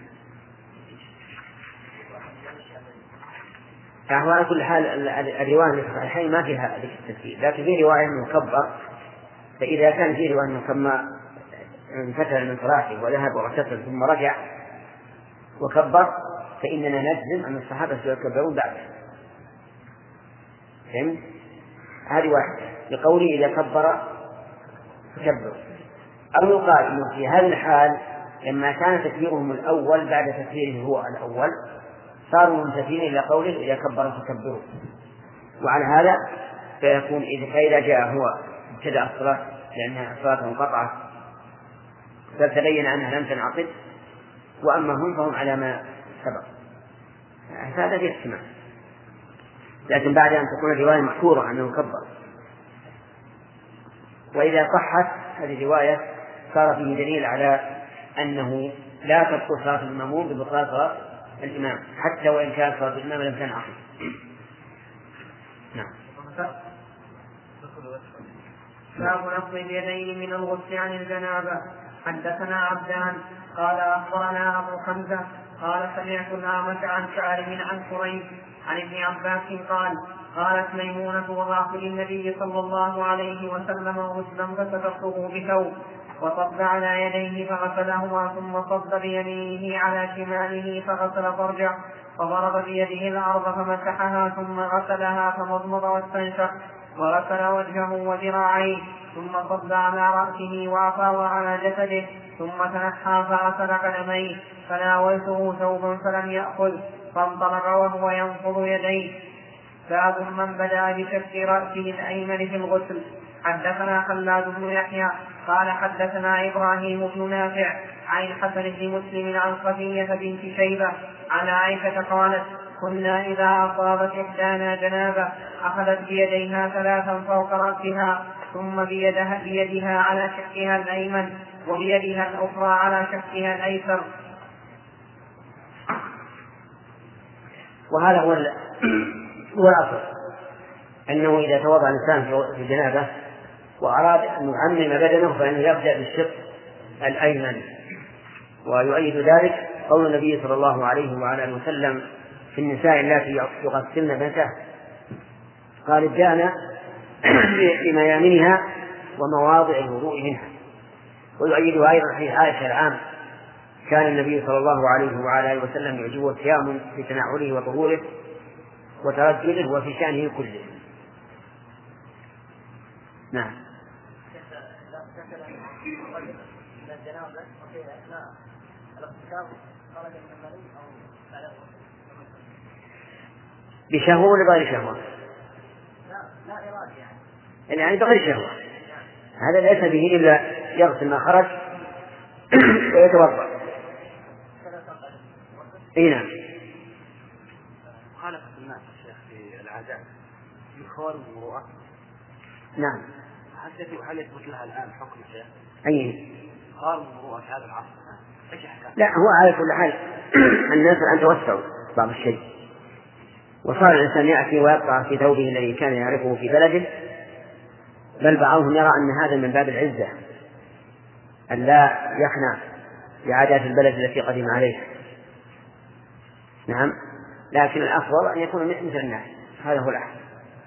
فهو على كل حال الرواية في الصحيحين ما فيها ذكر التكبير، لكن في رواية أنه كبر. فإذا كان في رواية أنه كما انفتل من صلاته وذهب واغتسل ثم رجع وكبر فإننا نجزم أن الصحابة سيكبرون بعده. فهمت؟ هذه واحدة لقوله إذا كبر فكبر. أو يقال إنه في هذه الحال لما كان تكبيرهم الأول بعد تكبيره هو الأول صاروا منتفين إلى قوله إذا كبر فكبروا. وعلى هذا فيكون فإذا جاء هو ابتدأ الصلاة لأنها صلاة انقطعت فتبين أنها لم تنعقد، وأما هم فهم على ما سبق. هذا في احتمال، لكن بعد أن تكون الرواية مشهورة أنه كبر. وإذا صحت هذه الرواية صار فيه دليل على أنه لا تبطل صلاة المأموم ببطلان صلاة الإمام حتى وإن كانت صلاة الإمام لم تنعقد. نعم. باب نصب اليدين من الغسل عن الجنابة. حدثنا عبدان قال أخبرنا أبو حمزة قال سمعت الأعمش عن سالم عن قريب عن ابن عباس قال قالت ميمونة وضعت للنبي صلى الله عليه وسلم غسلا فستفرغه بثوب وصب على يديه فغسلهما ثم صب بيمينه على شماله فغسل فرجه فضرب بيده الأرض فمسحها ثم غسلها فمضمض واستنشق وغسل وجهه وذراعيه ثم صب على رأسه وأفاض على جسده ثم تنحى فغسل قدميه فناولته ثوبا فلم يأخذ فانطلق وهو ينفض يديه. باب من بدأ بشق رأسه الأيمن في الغسل. حدثنا خلاد بن يحيى قال حدثنا إبراهيم بن نافع عن الحسن بن مسلم عن صفية بنت شيبة عن عائشة قالت كنا إذا أصابت إحدانا جنابة أخذت بيديها ثلاثا فوق رأسها ثم بيدها على شقها الأيمن وبيدها الأخرى على شقها الأيسر. وهذا هو الأصل، أنه إذا توضأ الإنسان في الجنابة وأراد أن يعمم بدنه فإنه يبدأ بالشق الأيمن. ويؤيد ذلك قول النبي صلى الله عليه وعلى آله وسلم في النساء التي يغسلن بنته قال ابدأنا بميامنها ومواضع الوضوء منها. ويؤيد أيضا حديث عائشة العام كان النبي صلى الله عليه وعلى آله وسلم يعجبه التيامن في تنعله وطهوره وترجله وفي شأنه كله. نعم. بشهوة ولا بغير شهوة؟ يعني بغير شهوة، هذا ليس به إلا يغسل ما خرج ويتوضأ. نعم. مخالفة الناس الشيخ في العادات يخوار المروءة. نعم. هل يثبت لها الآن حكم الشيخ؟ أي خوار المروءة في هذا العصر؟ لا، هو على كل حال الناس الآن توسعوا بعض الشيء، وصار الإنسان يأتي ويقطع في ثوبه الذي كان يعرفه في بلده، بل بعضهم يرى أن هذا من باب العزة أن لا يخنع بعادات البلد التي قدم عليها. نعم، لكن الأفضل أن يكون مثل الناس، هذا هو الأحسن.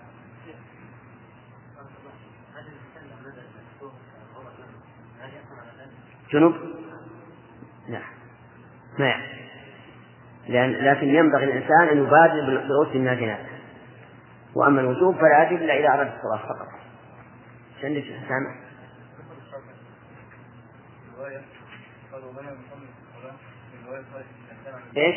جنوب؟ لا، ما يعني. لكن ينبغي الإنسان أن يبادر بغسل من الجنابة، وأما الوجوب فلا يجب إلا إذا أراد الصلاة فقط. عندك سامع؟ إيش؟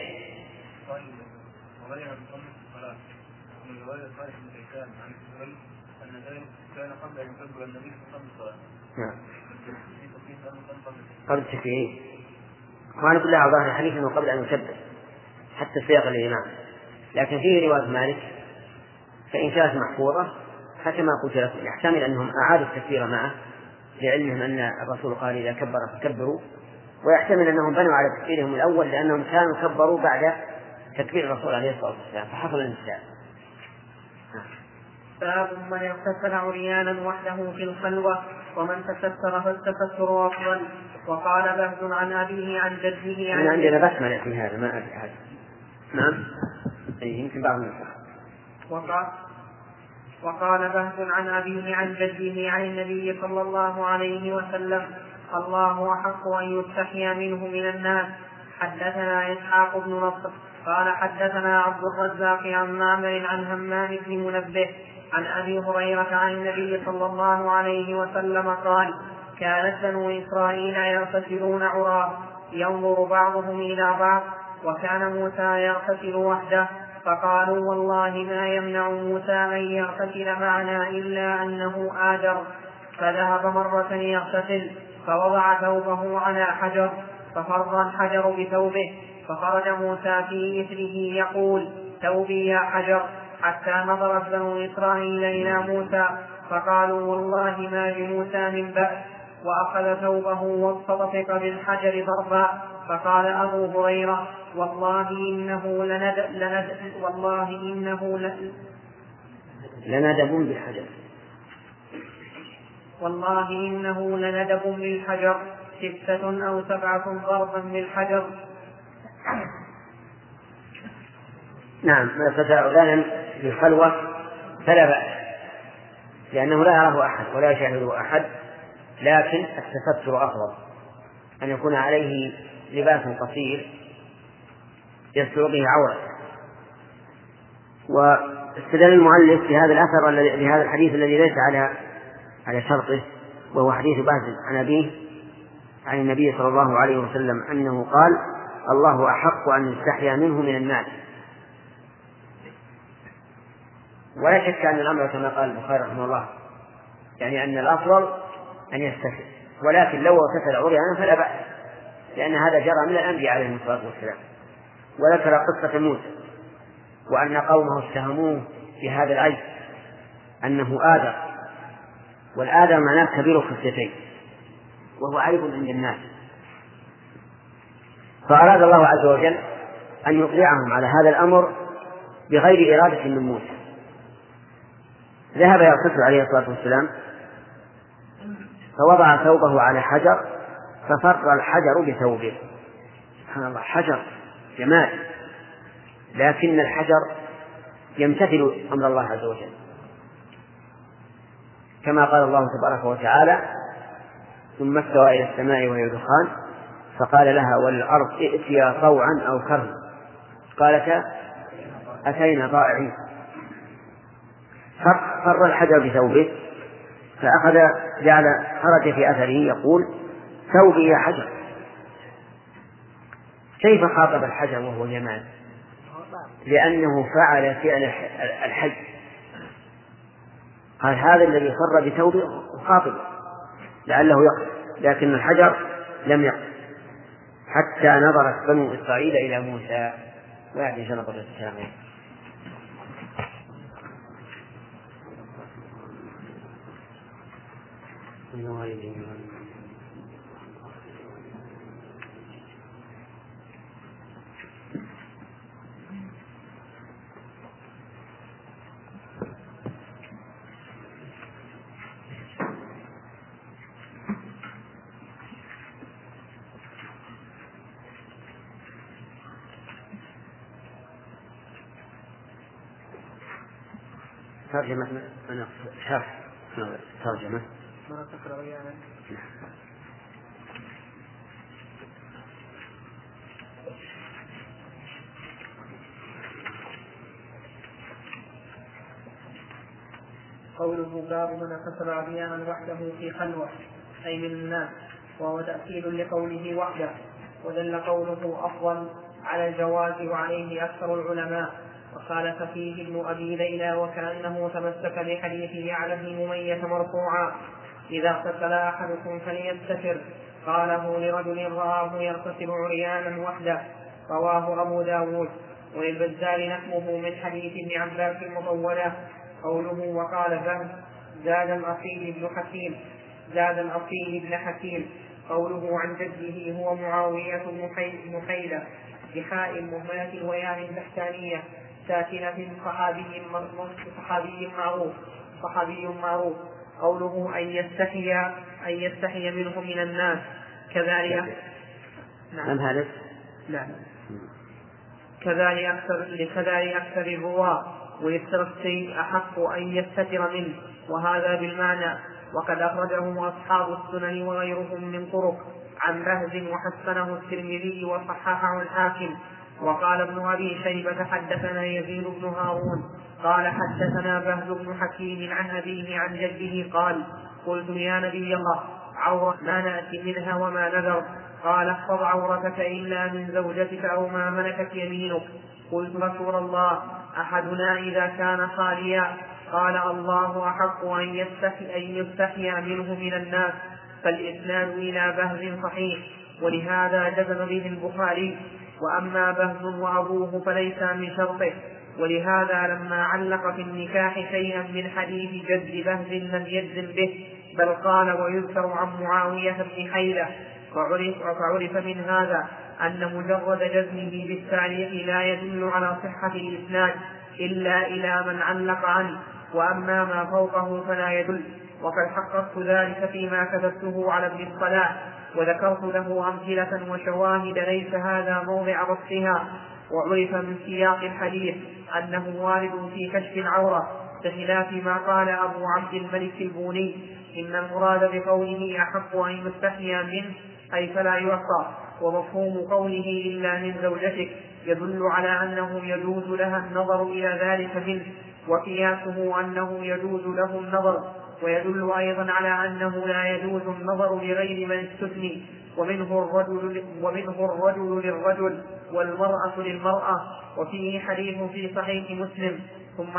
قبل التكبير، وأنا كلها ظاهر الحديث أنه قبل أن يكبر حتى صيغ الإمام، لكن فيه رواية مالك فإن كانت محفوظة حتى ما قلت لكم يحتمل أنهم أعادوا التكبير معه لعلمهم أن الرسول قال إذا كبر فكبروا، ويحتمل أنهم بنوا على تكبيرهم الأول لأنهم كانوا كبروا بعد تكبير الرسول عليه الصلاة والسلام فحصل الانتهاء. باب من اغتسل عريانا وحده في الخلوة ومن تستر فالتستر أفضل. وقال بهز عن أبيه عن جده عن عندنا بسملة في هذا ما أدري هذا. نعم، يمكن بعض النسخ. وقال بهز عن أبيه عن جده عن النبي صلى الله عليه وسلم الله أحق أن يستحيا منه من الناس. حدثنا إسحاق بن نصر قال حدثنا عبد الرزاق عن معمر عن همام بن منبه عن أبي هريرة عن النبي صلى الله عليه وسلم قال كانت بنو إسرائيل يغتسلون عراه ينظر بعضهم إلى بعض وكان موسى يغتسل وحده فقالوا والله ما يمنع موسى أن يغتسل معنا إلا أنه آجر. فذهب مرة يغتسل فوضع ثوبه على حجر ففر الحجر بثوبه فخرج موسى في إثره يقول ثوبي يا حجر، حتى نظرت بنو إسرائيل إلى موسى فقالوا والله ما بموسى من بأس وأخذ ثوبه واستطفق بالحجر ضربا. فقال أبو هريرة: والله إنه لندب بالحجر. والله إنه لندب بالحجر 6 أو 7 ضربا بالحجر. نعم، فتعودان بالخلوة فلا بأس، لأنه لا يراه أحد ولا يشاهده أحد، لكن التستر أفضل، أن يكون عليه لباس قصير يستر به عورته. واستدل المؤلف بهذا الأثر بهذا الحديث الذي ليس على شرطه، وهو حديث بهز عن أبيه عن النبي صلى الله عليه وسلم أنه قال: الله أحق أن يستحيا منه من الناس. ولا شك أن الأمر كما قال البخاري رحمه الله، يعني أن الأفضل أن يستتر، ولكن لو اغتسل عريانا فلا بأس، لأن هذا جرى من الأنبياء عليهم الصلاة والسلام. وذكر قصة موسى وأن قومه اتهموه بهذا العيب أنه آدم، والآدم معناه كبير خصيتين، وهو عيب عند الناس. فأراد الله عز وجل أن يطلعهم على هذا الأمر بغير إرادة من موسى. ذهب يغتسل عليه الصلاة والسلام فوضع ثوبه على حجر ففر الحجر بثوبه. سبحان الله، حجر جمال، لكن الحجر يمتثل أمر الله عز وجل، كما قال الله تبارك وتعالى: ثم استوى إلى السماء وهي دخان فقال لها والأرض ائتيا طوعا أو كرها قالتا أتينا طائعين. فر الحجر بثوبه خرج في أثره يقول: ثوبي يا حجر. كيف خاطب الحجر وهو جمال؟ لأنه فعل فعل الحي، قال هذا الذي فر بثوبه خاطب لعله يقصد، لكن الحجر لم يقصد، حتى نظرت بنو إسرائيل إلى موسى. ويعني شنطة الكلام. ترجمة شرح ترجمة قوله: باب من اغتسل عريانا وحده في خلوة، أي من الناس، وهو تأكيد لقوله وحده. ودل قوله أفضل على الجواز، وعليه أكثر العلماء. وقال فيه ابن أبي ليلى وكأنه تمسك بحديث يعلى بن أمية مرفوعا: إذا اغتسل أحدكم فليستتر. قاله لرجل رآه يغتسل عريانا وحده، رواه أبو داود. وللبزار نحوه من حديث ابن عباس المطولة. قوله وقال بهز زاد الأصيل بن حكيم. قوله عن جده هو معاوية بن حيلة بحاء المهملة وياء التحتانية ساكنة صحابي معروف. قوله أن يستحي منه من الناس كذلك. نعم. هذا كذلك أكثر الرواة، ويستر الشيء أحق أن يستتر منه، وهذا بالمعنى. وقد أخرجه أصحاب السنن وغيرهم من طرق عن بهز وحسنه الترمذي وصححه الحاكم. وقال ابن أبي شيبة حدثنا يزيد بن هارون قال حدثنا بهز بن حكيم عن أبيه عن جده قال: قلت يا نبي الله، عورة ما نأتي منها وما نذر؟ قال: احفظ عورتك إلا من زوجتك أو ما ملكت يمينك. قلت رسول الله، أحدنا إذا كان خاليا؟ قال: الله أحق أن يستحيا منه من الناس. فالإسناد إلى بهز صحيح، ولهذا جزم به البخاري. وأما بهز وأبوه فليس من شرطه، ولهذا لما علق في النكاح شيئا من حديث جد بهز لم يجزم به، بل قال ويذكر عن معاوية بن حيدة. فعرف من هذا أن مجرد جزمه بالتعليق لا يدل على صحة الإسناد إلا إلى من علق عنه، وأما ما فوقه فلا يدل. وقد حققت ذلك فيما كتبته على ابن الصلاح، وذكرت له أمثلة وشواهد ليس هذا موضع بسطها. وعرف من سياق الحديث أنه وارد في كشف العورة، بخلاف ما قال أبو عبد الملك البوني إن المراد بقوله أحق أن يستحيا منه أي فلا يعصى، ومفهوم قوله إلا من زوجتك يدل على أنه يجوز لها النظر إلى ذلك منه، وقياسه أنه يجوز له النظر، ويدل أيضا على أنه لا يجوز النظر لغير من استثني، ومنه الرجل للرجل والمرأة للمرأة. وفيه حديث في صحيح مسلم ثم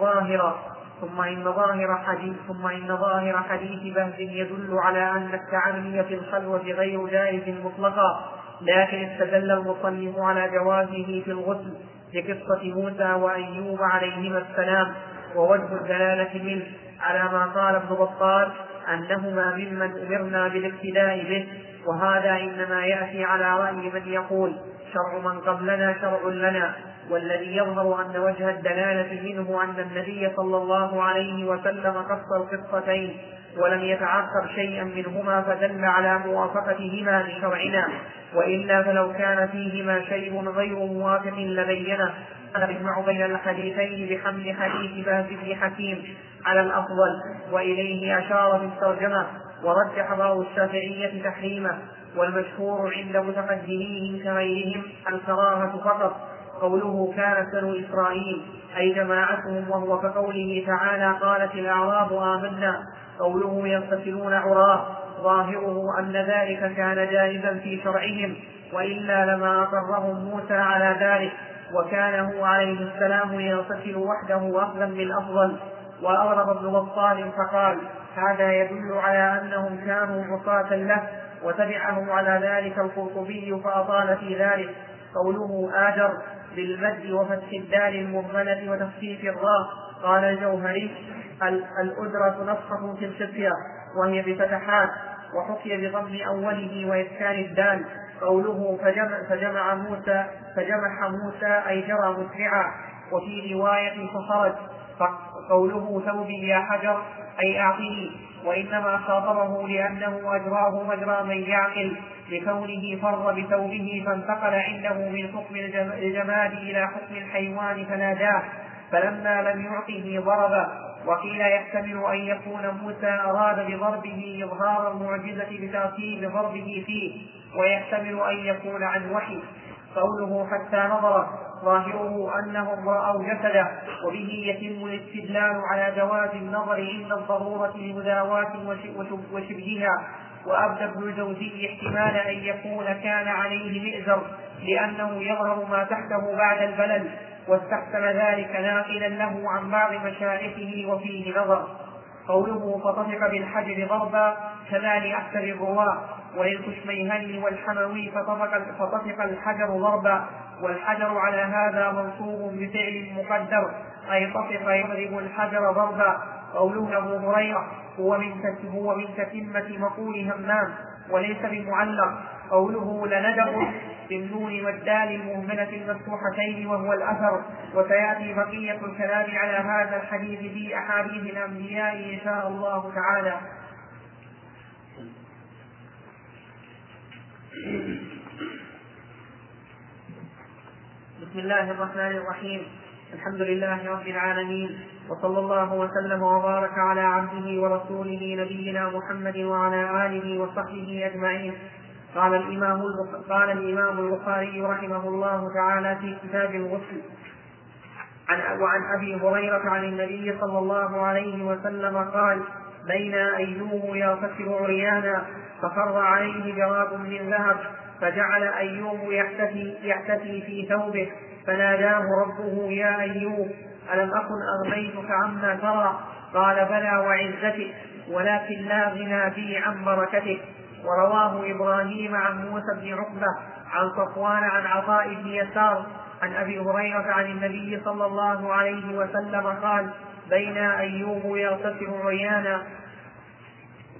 إن ظاهر حديث بهز يدل على أن التعمي في الخلوة غير جائز مطلقا، لكن استدل المصنف على جوازه في الغسل لقصة موسى وأيوب عليهما السلام. ووجه الدلالة منه على ما قال ابن بطال أنهما ممن أمرنا بالاقتداء به، وهذا إنما يأتي على رأي من يقول شرع من قبلنا شرع لنا. والذي يظهر أن وجه الدلالة منه أن النبي صلى الله عليه وسلم قص القصتين ولم يتعقب شيئا منهما، فدل على موافقتهما لشرعنا، وإلا فلو كان فيهما شيء غير موافق لبينه. أنا أجمع بين الحديثين بحمل حديث بهز بن حكيم على الأفضل، وإليه أشار في الترجمة، ورجح بعض الشافعية تحريمه، والمشهور عند متقدميهم كغيرهم الكراهة فقط. قوله كانت بنو إسرائيل أي جماعتهم، وهو كقوله تعالى قالت الأعراب آمنا. قوله يغتسلون عراه ظاهره أن ذلك كان جائزا في شرعهم، وإلا لما أقرهم موسى على ذلك، وكان هو عليه السلام يغتسل وحده أفضل من أفضل. وأغرب ابن بطال فقال هذا يدل على أنهم كانوا عصاة له، وتبعه على ذلك القرطبي فأطال في ذلك. قوله آجر بالمد وفتح الدال المهملة وتخفيف الراء. قال الجوهري الأجرة نصحة في الشفية وهي بفتحات، وحكي بضم أوله وإسكان الدال. قوله فجمع موسى أي جرى مسرعا، وفي رواية فخرج. قوله ثوبي يا حجر أي أعطني، وإنما خاطبه لأنه أجراه مجرى من يعقل، لكونه فر بثوبه فانتقل عنده من حكم الجماد إلى حكم الحيوان فناداه، فلما لم يعطه ضرب. وقيل يحتمل أن يكون موسى أراد بضربه إظهار المعجزة بترتيب ضربه فيه، ويحتمل أن يكون عن وحي. قوله حتى نظر ظاهره أنهم رأوا جسده، وبه يتم الاستدلال على جواز النظر عند الضرورة لمداواة وشبهها. وأبدى ابن الجوزي احتمال أن يكون كان عليه مئزر لأنه يظهر ما تحته بعد البلل، واستحسن ذلك ناقلا له عن بعض مشايخه وفيه نظر. قوله فطفق بالحجر ضربا كما لأكثر الرواة، وللكشميهني والحموي فطفق الحجر ضربا، والحجر على هذا منصوب بفعل مقدر أي طفق يضرب الحجر ضربا. قوله أبو هريرة هو من تتمة مقول همام وليس بمعلق. قوله لندب بالنون والدال المهملة المفتوحتين وهو الأثر. وسيأتي بقية الكلام على هذا الحديث في أحاديث الأنبياء إن شاء الله تعالى. بسم الله الرحمن الرحيم. الحمد لله رب العالمين، وصلى الله وسلم وبارك على عبده ورسوله نبينا محمد وعلى آله وصحبه أجمعين. قال الإمام البخاري رحمه الله تعالى في كتاب الغسل: وعن أبي هريرة عن النبي صلى الله عليه وسلم قال: بين أيوب يغتسل عريانا فخر عليه جراب من ذهب، فجعل أيوب يحتفي في ثوبه، فناداه ربه: يا أيوب ألم أكن أغنيتك عما ترى؟ قال: بلى وعزتك، ولكن لا غنى بي عن بركتك. ورواه إبراهيم عن موسى بن عقبة عن صفوان عن عطاء بن يسار عن أبي هريرة عن النبي صلى الله عليه وسلم قال: بين أيوب يغتسل عريانا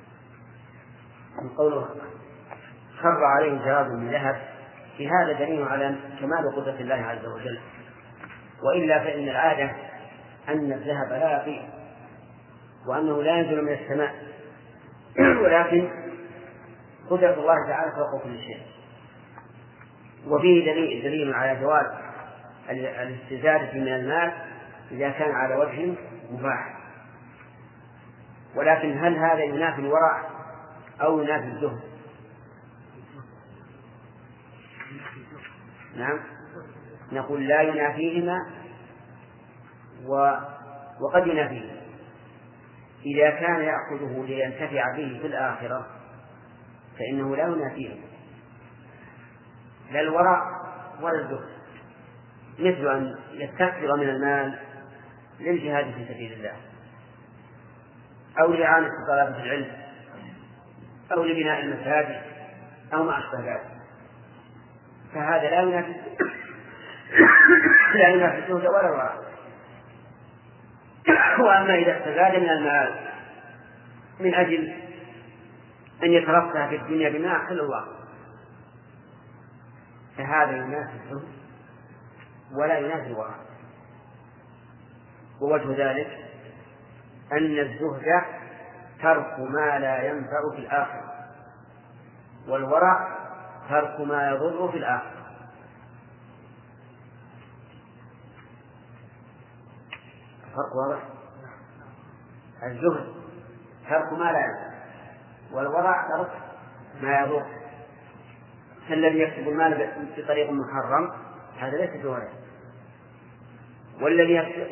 من قوله خر عليه جراد من ذهب، في هذا دليل على كمال قدرة الله عز وجل، وإلا فإن العادة أن الذهب لا يطير وأنه لا ينزل من السماء، ولكن قدرة الله تعالى فوق كل شيء. وفيه دليل على جواز الاستزادة من المال إذا كان على وجه مباح. ولكن هل هذا ينافي الورع أو ينافي الزهد؟ نعم، نقول لا ينافيهما وقد ينافيه. إذا كان يأخذه لينتفع به في الآخرة فإنه لا ينافيه لا الورع ولا الزهد، مثل أن يستكثر من المال للجهاد في سبيل الله أو لإعانة طلبة العلم أو لبناء المساجد أو ما أشبه ذلك، فهذا لا ينافي الزهد ولا الورع. وأما إذا استزاد من المال من أجل أن يترفه في الدنيا بما أحل الله فهذا ينافي الزهد ولا ينافي الورع. ووجه ذلك أن الزهد ترك ما لا ينفع في الآخرة، والورع ترك ما يضر في الآخرة. الفرق واضح؟ الزهد ترك ما لا ينفع، والورع ترك ما يضر. الذي يكسب المال بطريق محرم هذا ليس بورع، والذي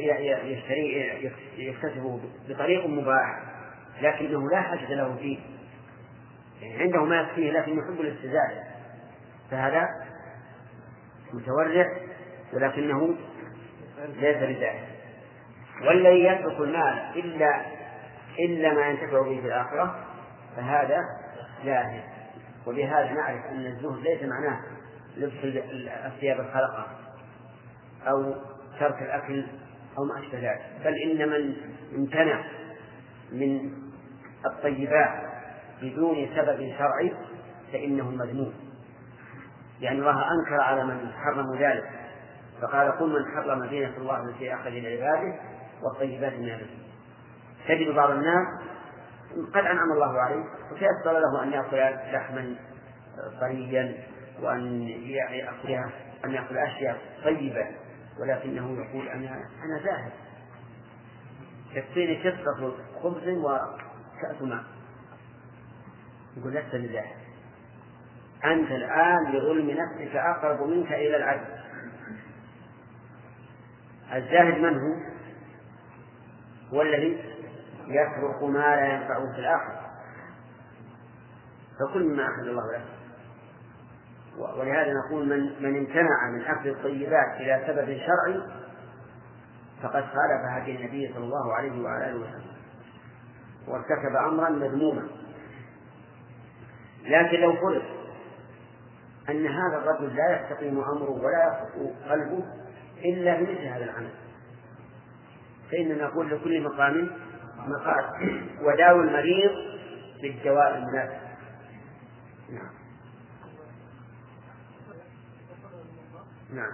يكتسبه بطريق مباح لكنه لا حاجة له فيه، يعني عنده ما يكفيه لكن يحب الاستزادة، فهذا متورع ولكنه ليس بذلك. والذي يترك المال إلا ما ينتفع به في الآخرة فهذا زاهد. وبهذا نعرف أن الزهد ليس معناه لبس الثياب الخلقة أو ترك الأكل أو ما أشبه ذلك، بل إن من امتنع من الطيبات بدون سبب شرعي فإنه مذموم، يعني الله أنكر على من حرم ذلك فقال قل من حرم زينة الله التي أخرج لعباده والطيبات من الرزق. تجد بعض الناس قد أنعم الله عليه وتيسر له أن يأكل لحما طريا وأن يأكل أشياء طيبة، ولكنه يقول أنا زاهد، يكفيني كسرة خبز وكأس ماء. يقول لست بزاهد، أنت الآن لظلم نفسك أقرب منك إلى العدل. الزاهد من هو الذي يترك ما لا ينفعه في الآخرة، فكل ما أخذ الله له. ولهذا نقول من امتنع من أكل الطيبات إلى سبب شرعي فقد خالف هدي النبي صلى الله عليه وعلى آله وسلم وارتكب أمرا مذموما. لكن لو فرض أن هذا الرجل لا يستقيم أمره ولا يخطئ قلبه إلا بمثل هذا العمل فإننا نقول لكل مقام مقال، وداوي المريض بالدواء المناسب. نعم. نعم.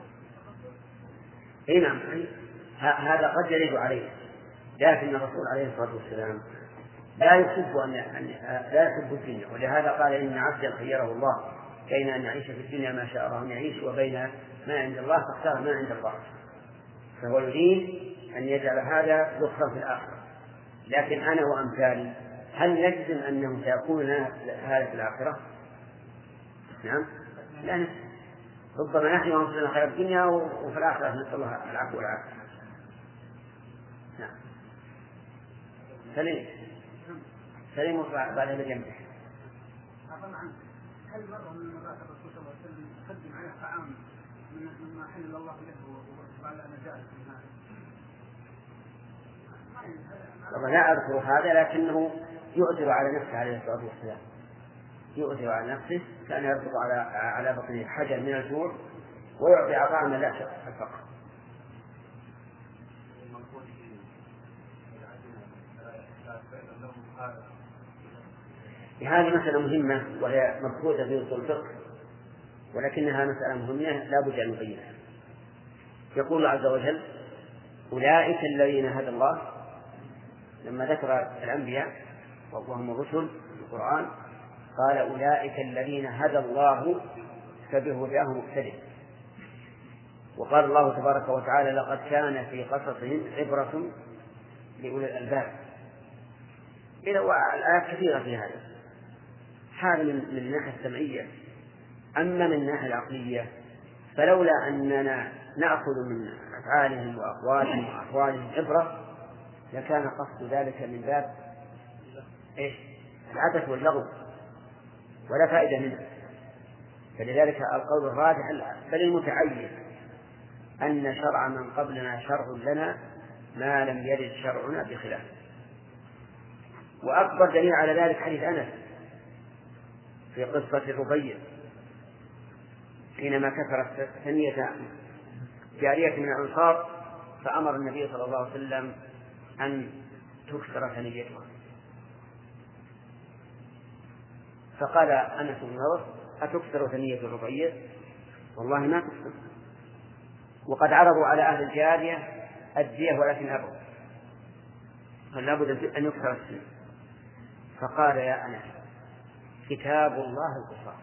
اي نعم، هذا قد يرد عليه، لكن الرسول عليه الصلاة والسلام لا يحب الدنيا، ولهذا قال إن عبدا خيره الله بين أن يعيش في الدنيا ما شاء الله أن يعيش وبين ما عند الله فاختار ما عند الله، فهو يريد أن يجعل هذا ذخرا في الآخرة. لكن أنا وأمثالي هل نجزم أنه سيكون لنا هذا في الآخرة؟ نعم، لا نجزم. ربما نحن وأنفسنا خير الدنيا وفي الآخرة نسأل الله العفو والعافية. نعم. سليم بعد هذا جنبه. هل مرة من مرات الرسول صلى الله عليه وسلم قدم عليه طعام مما حل الله له وقال أنا جائز من هذا؟ والله لا أذكر هذا، لكنه يؤثر على نفسه عليه الصلاة والسلام، يؤثر على نفسه كان يربط على بطنه حجر من الجوع ويعطي عطاء من لا شك الفقر. هذه مسألة مهمة وهي مبحوثة في أصول الفقه، ولكنها مسألة مهمة لا بد أن نبينها. يقول الله عز وجل: أولئك الذين هدى الله، لما ذكر الأنبياء وهم الرسل في القرآن قال: أولئك الذين هدى الله فبهداه مقتدٍ. وقال الله تبارك وتعالى: لقد كان في قصصهم عبرة لأولي الألباب. الآيات كثيرة في هذا من الناحية السمعية. أما من الناحية العقلية فلولا أننا نأخذ من أفعالهم وأقوالهم وأحوالهم عبرة لكان قصد ذلك من باب العبث واللغو ولا فائدة منه. فلذلك القول الراجح بل المتعين أن شرع من قبلنا شرع لنا ما لم يرد شرعنا بخلافه. وأكبر دليل على ذلك حديث أنس في قصة الربيع حينما كسرت ثنية جارية من الأنصار فأمر النبي صلى الله عليه وسلم أن تكسر ثنيتها، فقال أنس بن نضر: أتكسر ثنية الربيع؟ والله ما تكسر. وقد عرضوا على أهل الجارية الدية ولكن أبوا، فلا بد أن يكسر الثنية. فقال: يا أنس، كتاب الله القصاص،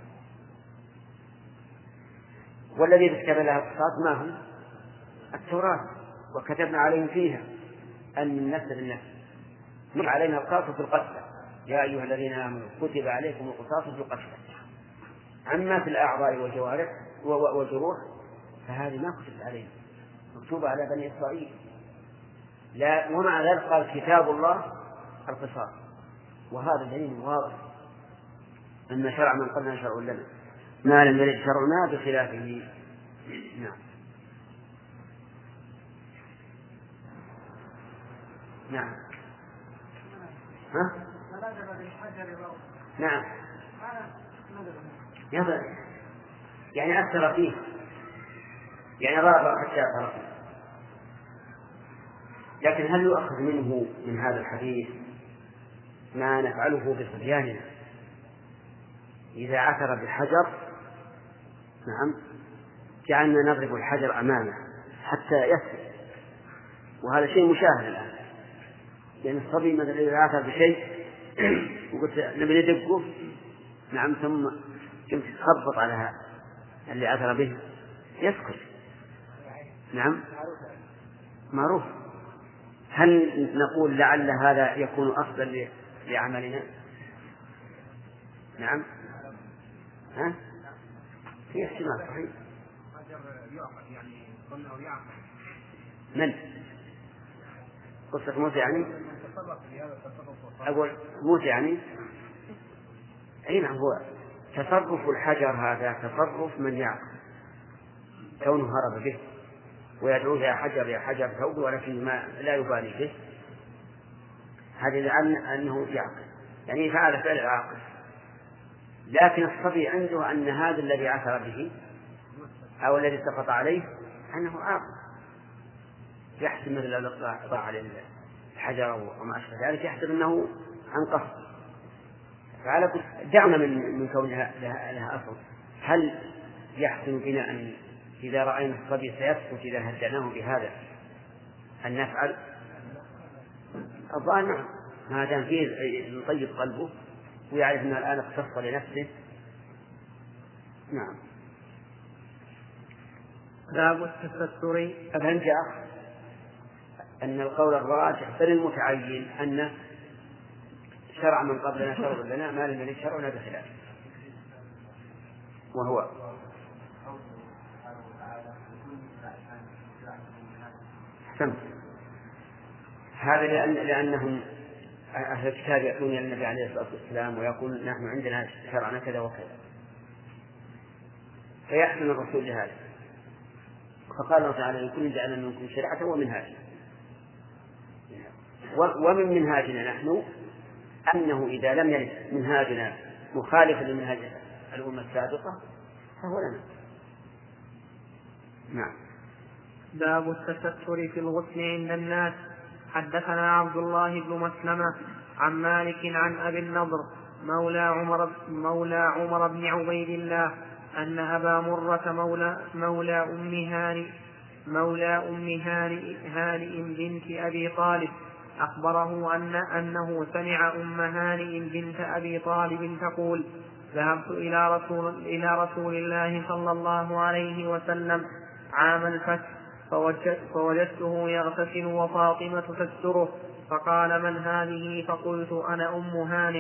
والذي كتب لها القصاص ما هم؟ التوراة، وكتبنا عليهم فيها أن النفس بالنفس، نكتب علينا القصاص في القتلى يا أيها الذين آمنوا كتب عليكم القصاص في القتلى. أما في الأعضاء والجوارح والجروح فهذه ما كتبت علينا، مكتوبة على بني إسرائيل. لا، ومع ذلك قال: كتاب الله القصاص. وهذا دليل واضح أن شرع من قبلنا شرع لنا ما لم يرد شرعنا بخلافه. نعم. نعم. ها؟ نعم. يعني أثر فيه، يعني غاب حتى أثر فيه. لكن هل يؤخذ منه من هذا الحديث ما نفعله بصبياننا إذا عثر بالحجر؟ نعم، جعلنا نضرب الحجر أمامه حتى يسكت، وهذا شيء مشاهد الآن. لأن الصبي مثلا إذا عثر بشيء وقلت نبي ندقه، نعم، ثم كنت تخبط على هذا اللي عثر به يسكت. نعم، معروف. هل نقول لعل هذا يكون أفضل لعملنا؟ نعم. ها؟ في احتمال صحيح. من؟ قصة موسى يعني؟ أقول موسى يعني؟ أي نعم، هو تصرف الحجر هذا تصرف من يعقل، كونه هرب به ويدعوه يا حجر يا حجر ثوبه، ولكن ما لا يبالي به، هذا لأن أنه يعقل، يعني فعل فعل العاقل. لكن الصبي عنده أن هذا الذي عثر به أو الذي سقط عليه أنه عاقل، يحسب مثل الذي ضاع عليه الحجر وما أشبه ذلك، يحسب أنه عن قصد. فعلى دعنا من كونها لها أصل. هل يحسن بنا أن إذا رأينا الصبي سيسقط إذا هدناه بهذا أن نفعل؟ الظاهر نعم، ما دام فيه يطيب قلبه ويعرف أن الآن اختص لنفسه. نعم. باب التستر. فهمت يا أخ أن القول الراجح بل المتعين أن شرع من قبلنا شرع لنا ما لم يرد شرعنا بخلافه، وهو سمت. هذا لأنهم أهل الكتاب يأتون إلى النبي عليه الصلاة والسلام ويقول نحن عندنا شرعنا كذا وكذا، فيحسن الرسول لهذا، فقال الله تعالى: لكل جعلنا منكم شريعة ومنهاجا. ومن منهاجنا نحن أنه إذا لم يرد منهاجنا مخالفا لمنهاج الأمة السابقة فهو لنا. نعم. باب التستر في الغسل عند الناس. حدثنا عبد الله بن مسلمة عن مالك عن أبي النضر مولى عمر بن عبيد الله أن أبا مرة مولى أم هانئ بنت أبي طالب أخبره أنه سمع أم هانئ بنت أبي طالب تقول: ذهبت إلى رسول الله صلى الله عليه وسلم عام الفتح فوجدته يغتسل وفاطمة تستره، فقال: من هذه؟ فقلت: أنا أم هانئ.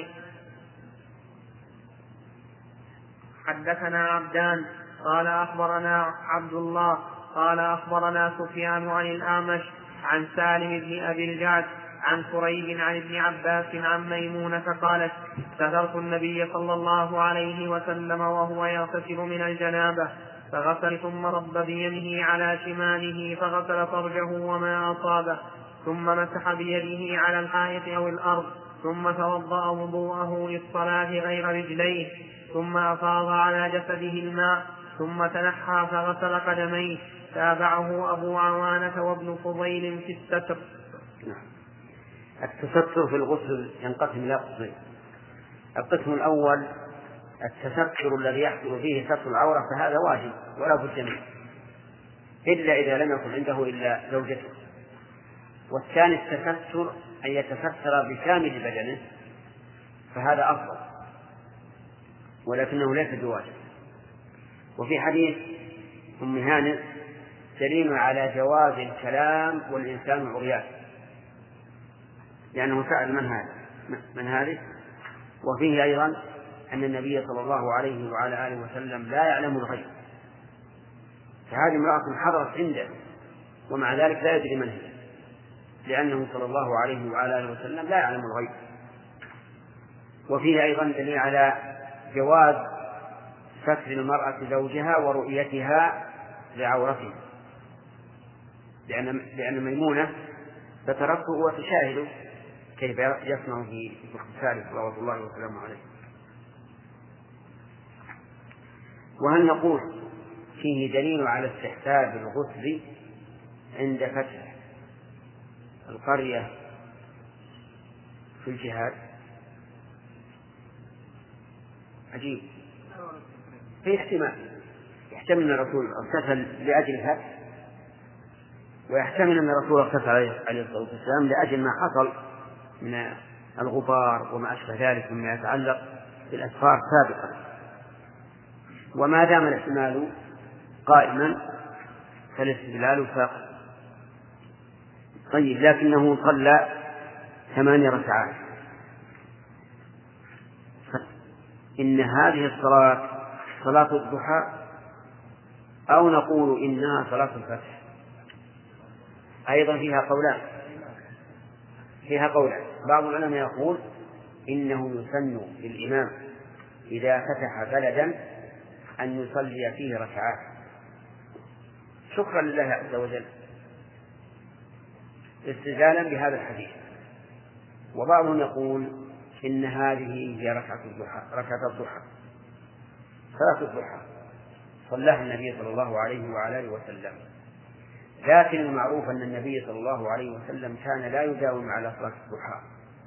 حدثنا عبدان قال أخبرنا عبد الله قال أخبرنا سفيان عن الأعمش عن سالم بن أبي الجعد عن كريب عن ابن عباس عن ميمونة قالت: سترت النبي صلى الله عليه وسلم وهو يغتسل من الجنابة فغسل ثم رب بيمه على شماله فغسل فرجه وما أصابه ثم مسح بيده على الحائط أو الأرض ثم توضأ وضوءه للصلاة غير رجليه ثم أفاض على جسده الماء ثم تنحى فغسل قدميه. تابعه أبو عوانة وابن فضيل في الستر. التستر في الغسل ينقسم إلى قسمين. القسم الأول التستر الذي يحصل فيه ستر العورة، فهذا واجب ولا بد منه إلا إذا لم يكن عنده إلا زوجته. والثاني التستر أن يتستر بكامل بدنه، فهذا أفضل ولكنه ليس بواجب. وفي حديث أم هانئ دليل على جواز الكلام والإنسان عريان، لأنه سأل من هذه. وفيه أيضا أن النبي صلى الله عليه وعلى آله وسلم لا يعلم الغيب، فهذه امرأة حضرت عنده ومع ذلك لا يدري من هي، لأنه صلى الله عليه وعلى آله وسلم لا يعلم الغيب. وفيه أيضا دليل على جواز ستر المرأة زوجها ورؤيتها لعورته، لأن ميمونة سترته وتشاهد كيف يصنع في اغتساله صلوات الله وسلامه عليه. وهل نقول فيه دليل على استحباب الغسل عند فتح القرية في الجهاد؟ عجيب. في يحتمل أن الرسول اغتسل لأجل الفتح، ويحتمل أن الرسول اغتسل عليه الصلاة والسلام لأجل ما حصل من الغبار وما أشبه ذلك مما يتعلق بالأسفار سابقا. وما دام الاحتمال قائما فالاستدلال ساقط. طيب، لكنه صلى 8 ركعات. إن هذه الصلاة صلاة الضحى أو نقول إنها صلاة الفتح؟ أيضا فيها قولان. بعض العلماء يقول إنه يسن للإمام إذا فتح بلدا أن يصلي فيه ركعات شكرا لله عز وجل استدلالا بهذا الحديث. وبعضهم يقول إن هذه هي ركعة الضحى صلاة الضحى صلاها النبي صلى الله عليه وعلى آله وسلم. لكن المعروف أن النبي صلى الله عليه وسلم كان لا يداوم على صلاة الضحى،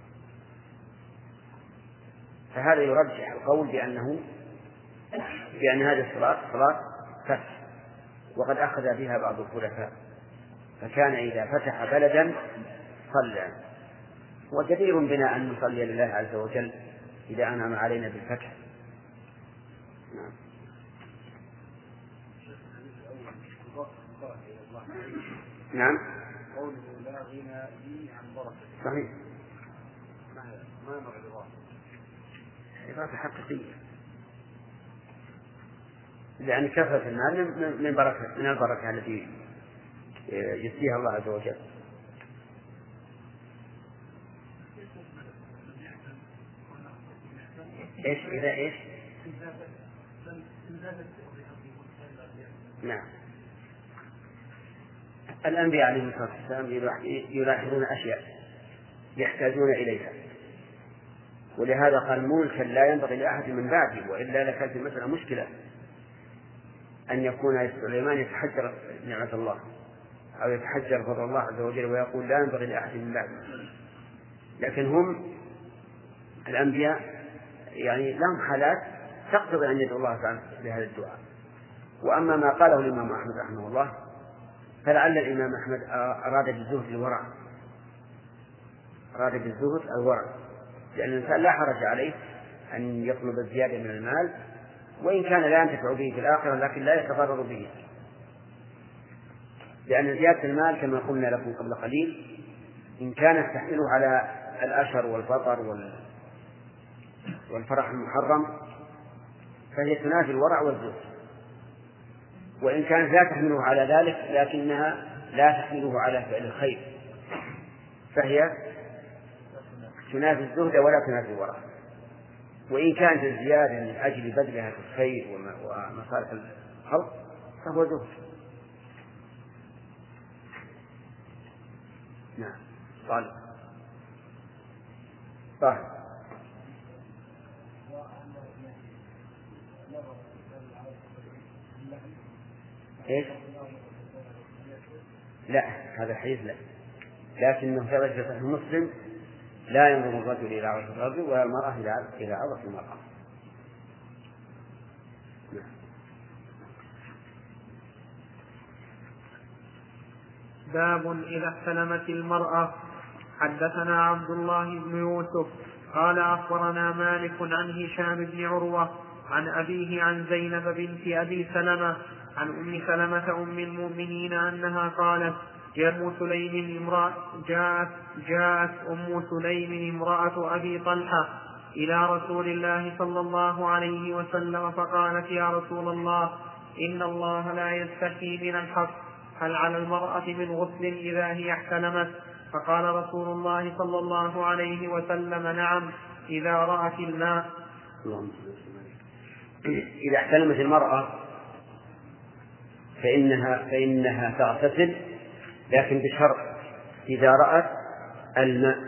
فهذا يرجح القول بأن هذه الصلاة صلاة فتح، وقد أخذ بها بعض الخلفاء، فكان إذا فتح بلدا صلى. وجدير بنا أن نصلي لله عز وجل إذا أنعم علينا بالفتح. نعم. قوله لا غنى لي عن بركة. صحيح. ما نوع الإضافة؟ إضافة حقيقية، لأن كثرة المال من البركة التي يسقيها الله عز وجل. إيش إذا إيش؟ نعم. الأنبياء عليهم الصلاة والسلام يلاحظون أشياء يحتاجون إليها، ولهذا قال ملكا لا ينبغي لأحد من بعده، وإلا لكانت المسألة مشكلة أن يكون سليمان يتحجر نعمة الله أو يتحجر فضل الله عز وجل ويقول لا ينبغي لأحد من بعده. لكن هم الأنبياء يعني لهم حالات تقتضي أن يدعو الله تعالى بهذا الدعاء. وأما ما قاله الإمام أحمد رحمه الله فلعل الإمام أحمد أراد بالزهد الورع، أراد بالزهد الورع، لأن الإنسان لا حرج عليه أن يطلب الزيادة من المال وإن كان لا ينتفع به في الآخرة لكن لا يتضرر به، لأن زيادة المال كما قلنا لكم قبل قليل إن كانت تحمله على الأشر والفطر والفرح المحرم فهي تنافي الورع والزهد، وإن كانت لا تحمله على ذلك لكنها لا تحمله على فعل الخير فهي تنافي الزهد ولا تنافي الورع. وإن كانت الزيادة من أجل بذلها في الخير ومصالح الخلق فهو زهد. نعم. طالب إيش؟ لا هذا الحديث لا، لكنه ثبت في صحيح مسلم لا ينظر الرجل إلى عورة الرجل ولا المرأة إلى عورة المرأة. باب إذا احتلمت المرأة. حدثنا عبد الله بن يوسف قال أخبرنا مالك عن هشام بن عروة عن أبيه عن زينب بنت أبي سلمة عن أم سلمة أم المؤمنين أنها قالت جاءت أم سليم امرأة أبي طلحة إلى رسول الله صلى الله عليه وسلم فقالت يا رسول الله إن الله لا يستحيي من الحق، هل على المرأة من غسل إذا هي احتلمت؟ فقال رسول الله صلى الله عليه وسلم نعم إذا رأت الماء. إذا احتلمت المرأة فإنها تغتسل لكن بشرط إذا رأت الماء،